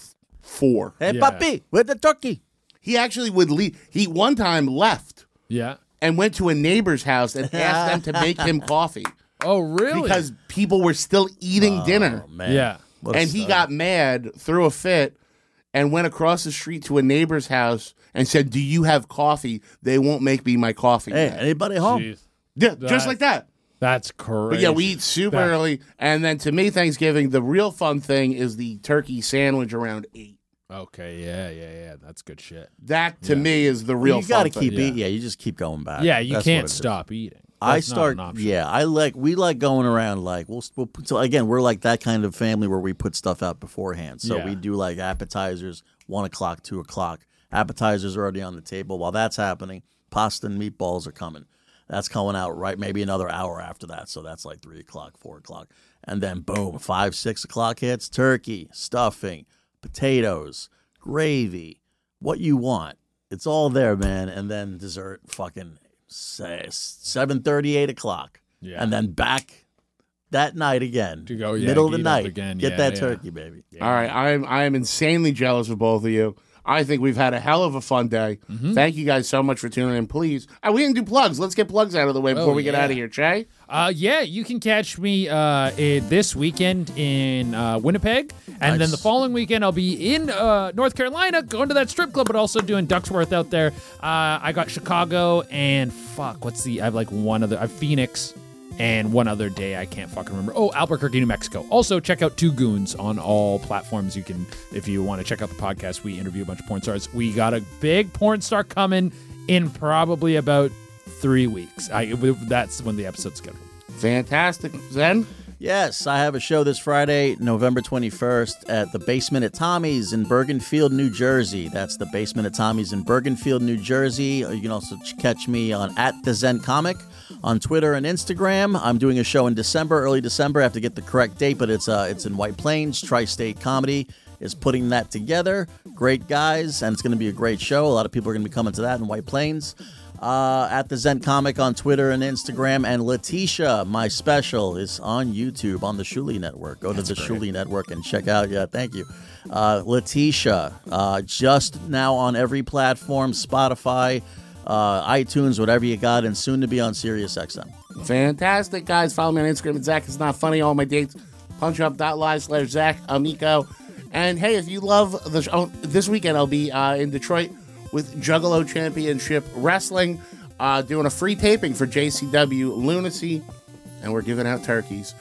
four. Hey, Yeah. puppy, where's the turkey? He actually would leave. He one time left Yeah. and went to a neighbor's house and asked them to make him coffee Oh, really? because people were still eating dinner. Oh, man. Yeah. What a And he stud. got mad, threw a fit, and went across the street to a neighbor's house and said, "Do you have coffee? They won't make me my coffee." Hey, yet." anybody home? Jeez. Yeah, That- just like that. That's crazy. But yeah, we eat super That- early, and then to me, Thanksgiving, the real fun thing is the turkey sandwich around eight. Okay, yeah, yeah, yeah. That's good shit. That to me is the real. you got to fun keep thing. eating. Yeah, you just keep going back. Yeah, you That's can't what it is. stop eating. I That's not start. an option. Yeah, I like. We like going around. Like we'll. we'll put, so again, we're like that kind of family where we put stuff out beforehand. So Yeah. we do like appetizers, one o'clock, two o'clock. Appetizers are already on the table. While that's happening, pasta and meatballs are coming. That's coming out right maybe another hour after that. So that's like three o'clock, four o'clock, and then boom, five, six o'clock hits. Turkey, stuffing, potatoes, gravy, what you want. It's all there, man. And then dessert, fucking say seven thirty, eight o'clock. Yeah. And then back that night again. To go, yeah, middle of the eat up night. again. Get Yeah, that yeah. turkey, baby. All right, I am I am insanely jealous of both of you. I think we've had a hell of a fun day. Mm-hmm. Thank you guys so much for tuning in. Please, uh, we didn't do plugs. Let's get plugs out of the way before Oh, we get yeah. out of here, Che. Uh, yeah, you can catch me uh, eh, this weekend in uh, Winnipeg, and then Nice. the following weekend I'll be in uh, North Carolina, going to that strip club, but also doing Ducksworth out there. Uh, I got Chicago and fuck, what's the? I have like one other. I have Phoenix and one other day I can't fucking remember. Oh, Albuquerque, New Mexico. Also, check out Two Goons on all platforms. You can, if you want to check out the podcast, we interview a bunch of porn stars. We got a big porn star coming in probably about three weeks. I, that's when the episode's scheduled. Fantastic. Zen? Yes, I have a show this Friday, November twenty-first, at the Basement at Tommy's in Bergenfield, New Jersey. That's the Basement at Tommy's in Bergenfield, New Jersey. You can also ch- catch me on at the Zen Comic on Twitter and Instagram. I'm doing a show in December, early December. I have to get the correct date, but it's uh, it's in White Plains. Tri-State Comedy is putting that together. Great guys, and it's going to be a great show. A lot of people are going to be coming to that in White Plains. Uh, at the Zen Comic on Twitter and Instagram. And Letitia, my special, is on YouTube on the Shuli Network. Go to the Shuli Network and check out. Yeah, thank you. Uh, Letitia, uh, just now on every platform, Spotify, uh, iTunes, whatever you got, and soon to be on Sirius X M. Fantastic, guys. Follow me on Instagram at Zach Is Not Funny. All my dates, punchup.live slash Zach Amico. And hey, if you love the show, this weekend I'll be uh, in Detroit with Juggalo Championship Wrestling, uh, doing a free taping for J C W Lunacy, and we're giving out turkeys.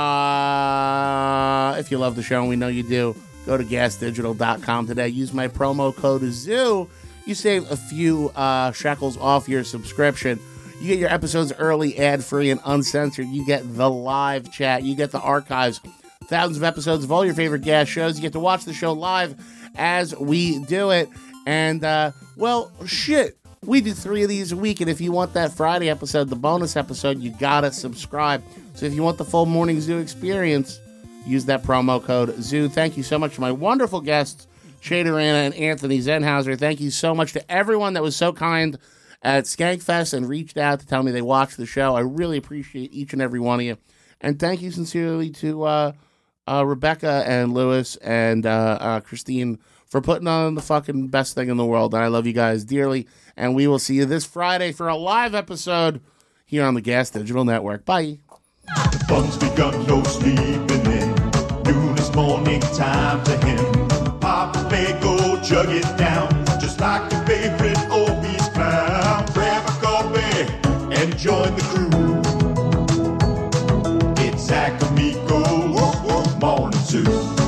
Uh, if you love the show, and we know you do, go to gas digital dot com today. Use my promo code ZOO. You save a few uh, shekels off your subscription. You get your episodes early, ad-free, and uncensored. You get the live chat. You get the archives. Thousands of episodes of all your favorite gas shows. You get to watch the show live as we do it. And, uh, well, shit, we do three of these a week. And if you want that Friday episode, the bonus episode, you gotta subscribe. So if you want the full Morning Zoo experience, use that promo code ZOO. Thank you so much to my wonderful guests, Shea Durana and Anthony Zenhauser. Thank you so much to everyone that was so kind at Skankfest and reached out to tell me they watched the show. I really appreciate each and every one of you. And thank you sincerely to uh, uh, Rebecca and Lewis and uh, uh, Christine for putting on the fucking best thing in the world. And I love you guys dearly. And we will see you this Friday for a live episode here on the Gas Digital Network. Bye. The fun's begun, no sleeping in. Noon is morning time to him. Pop a bagel, chug it down, just like your favorite Obie's clown. Grab a coffee and join the crew. It's Zach Amico, Morning Zoo.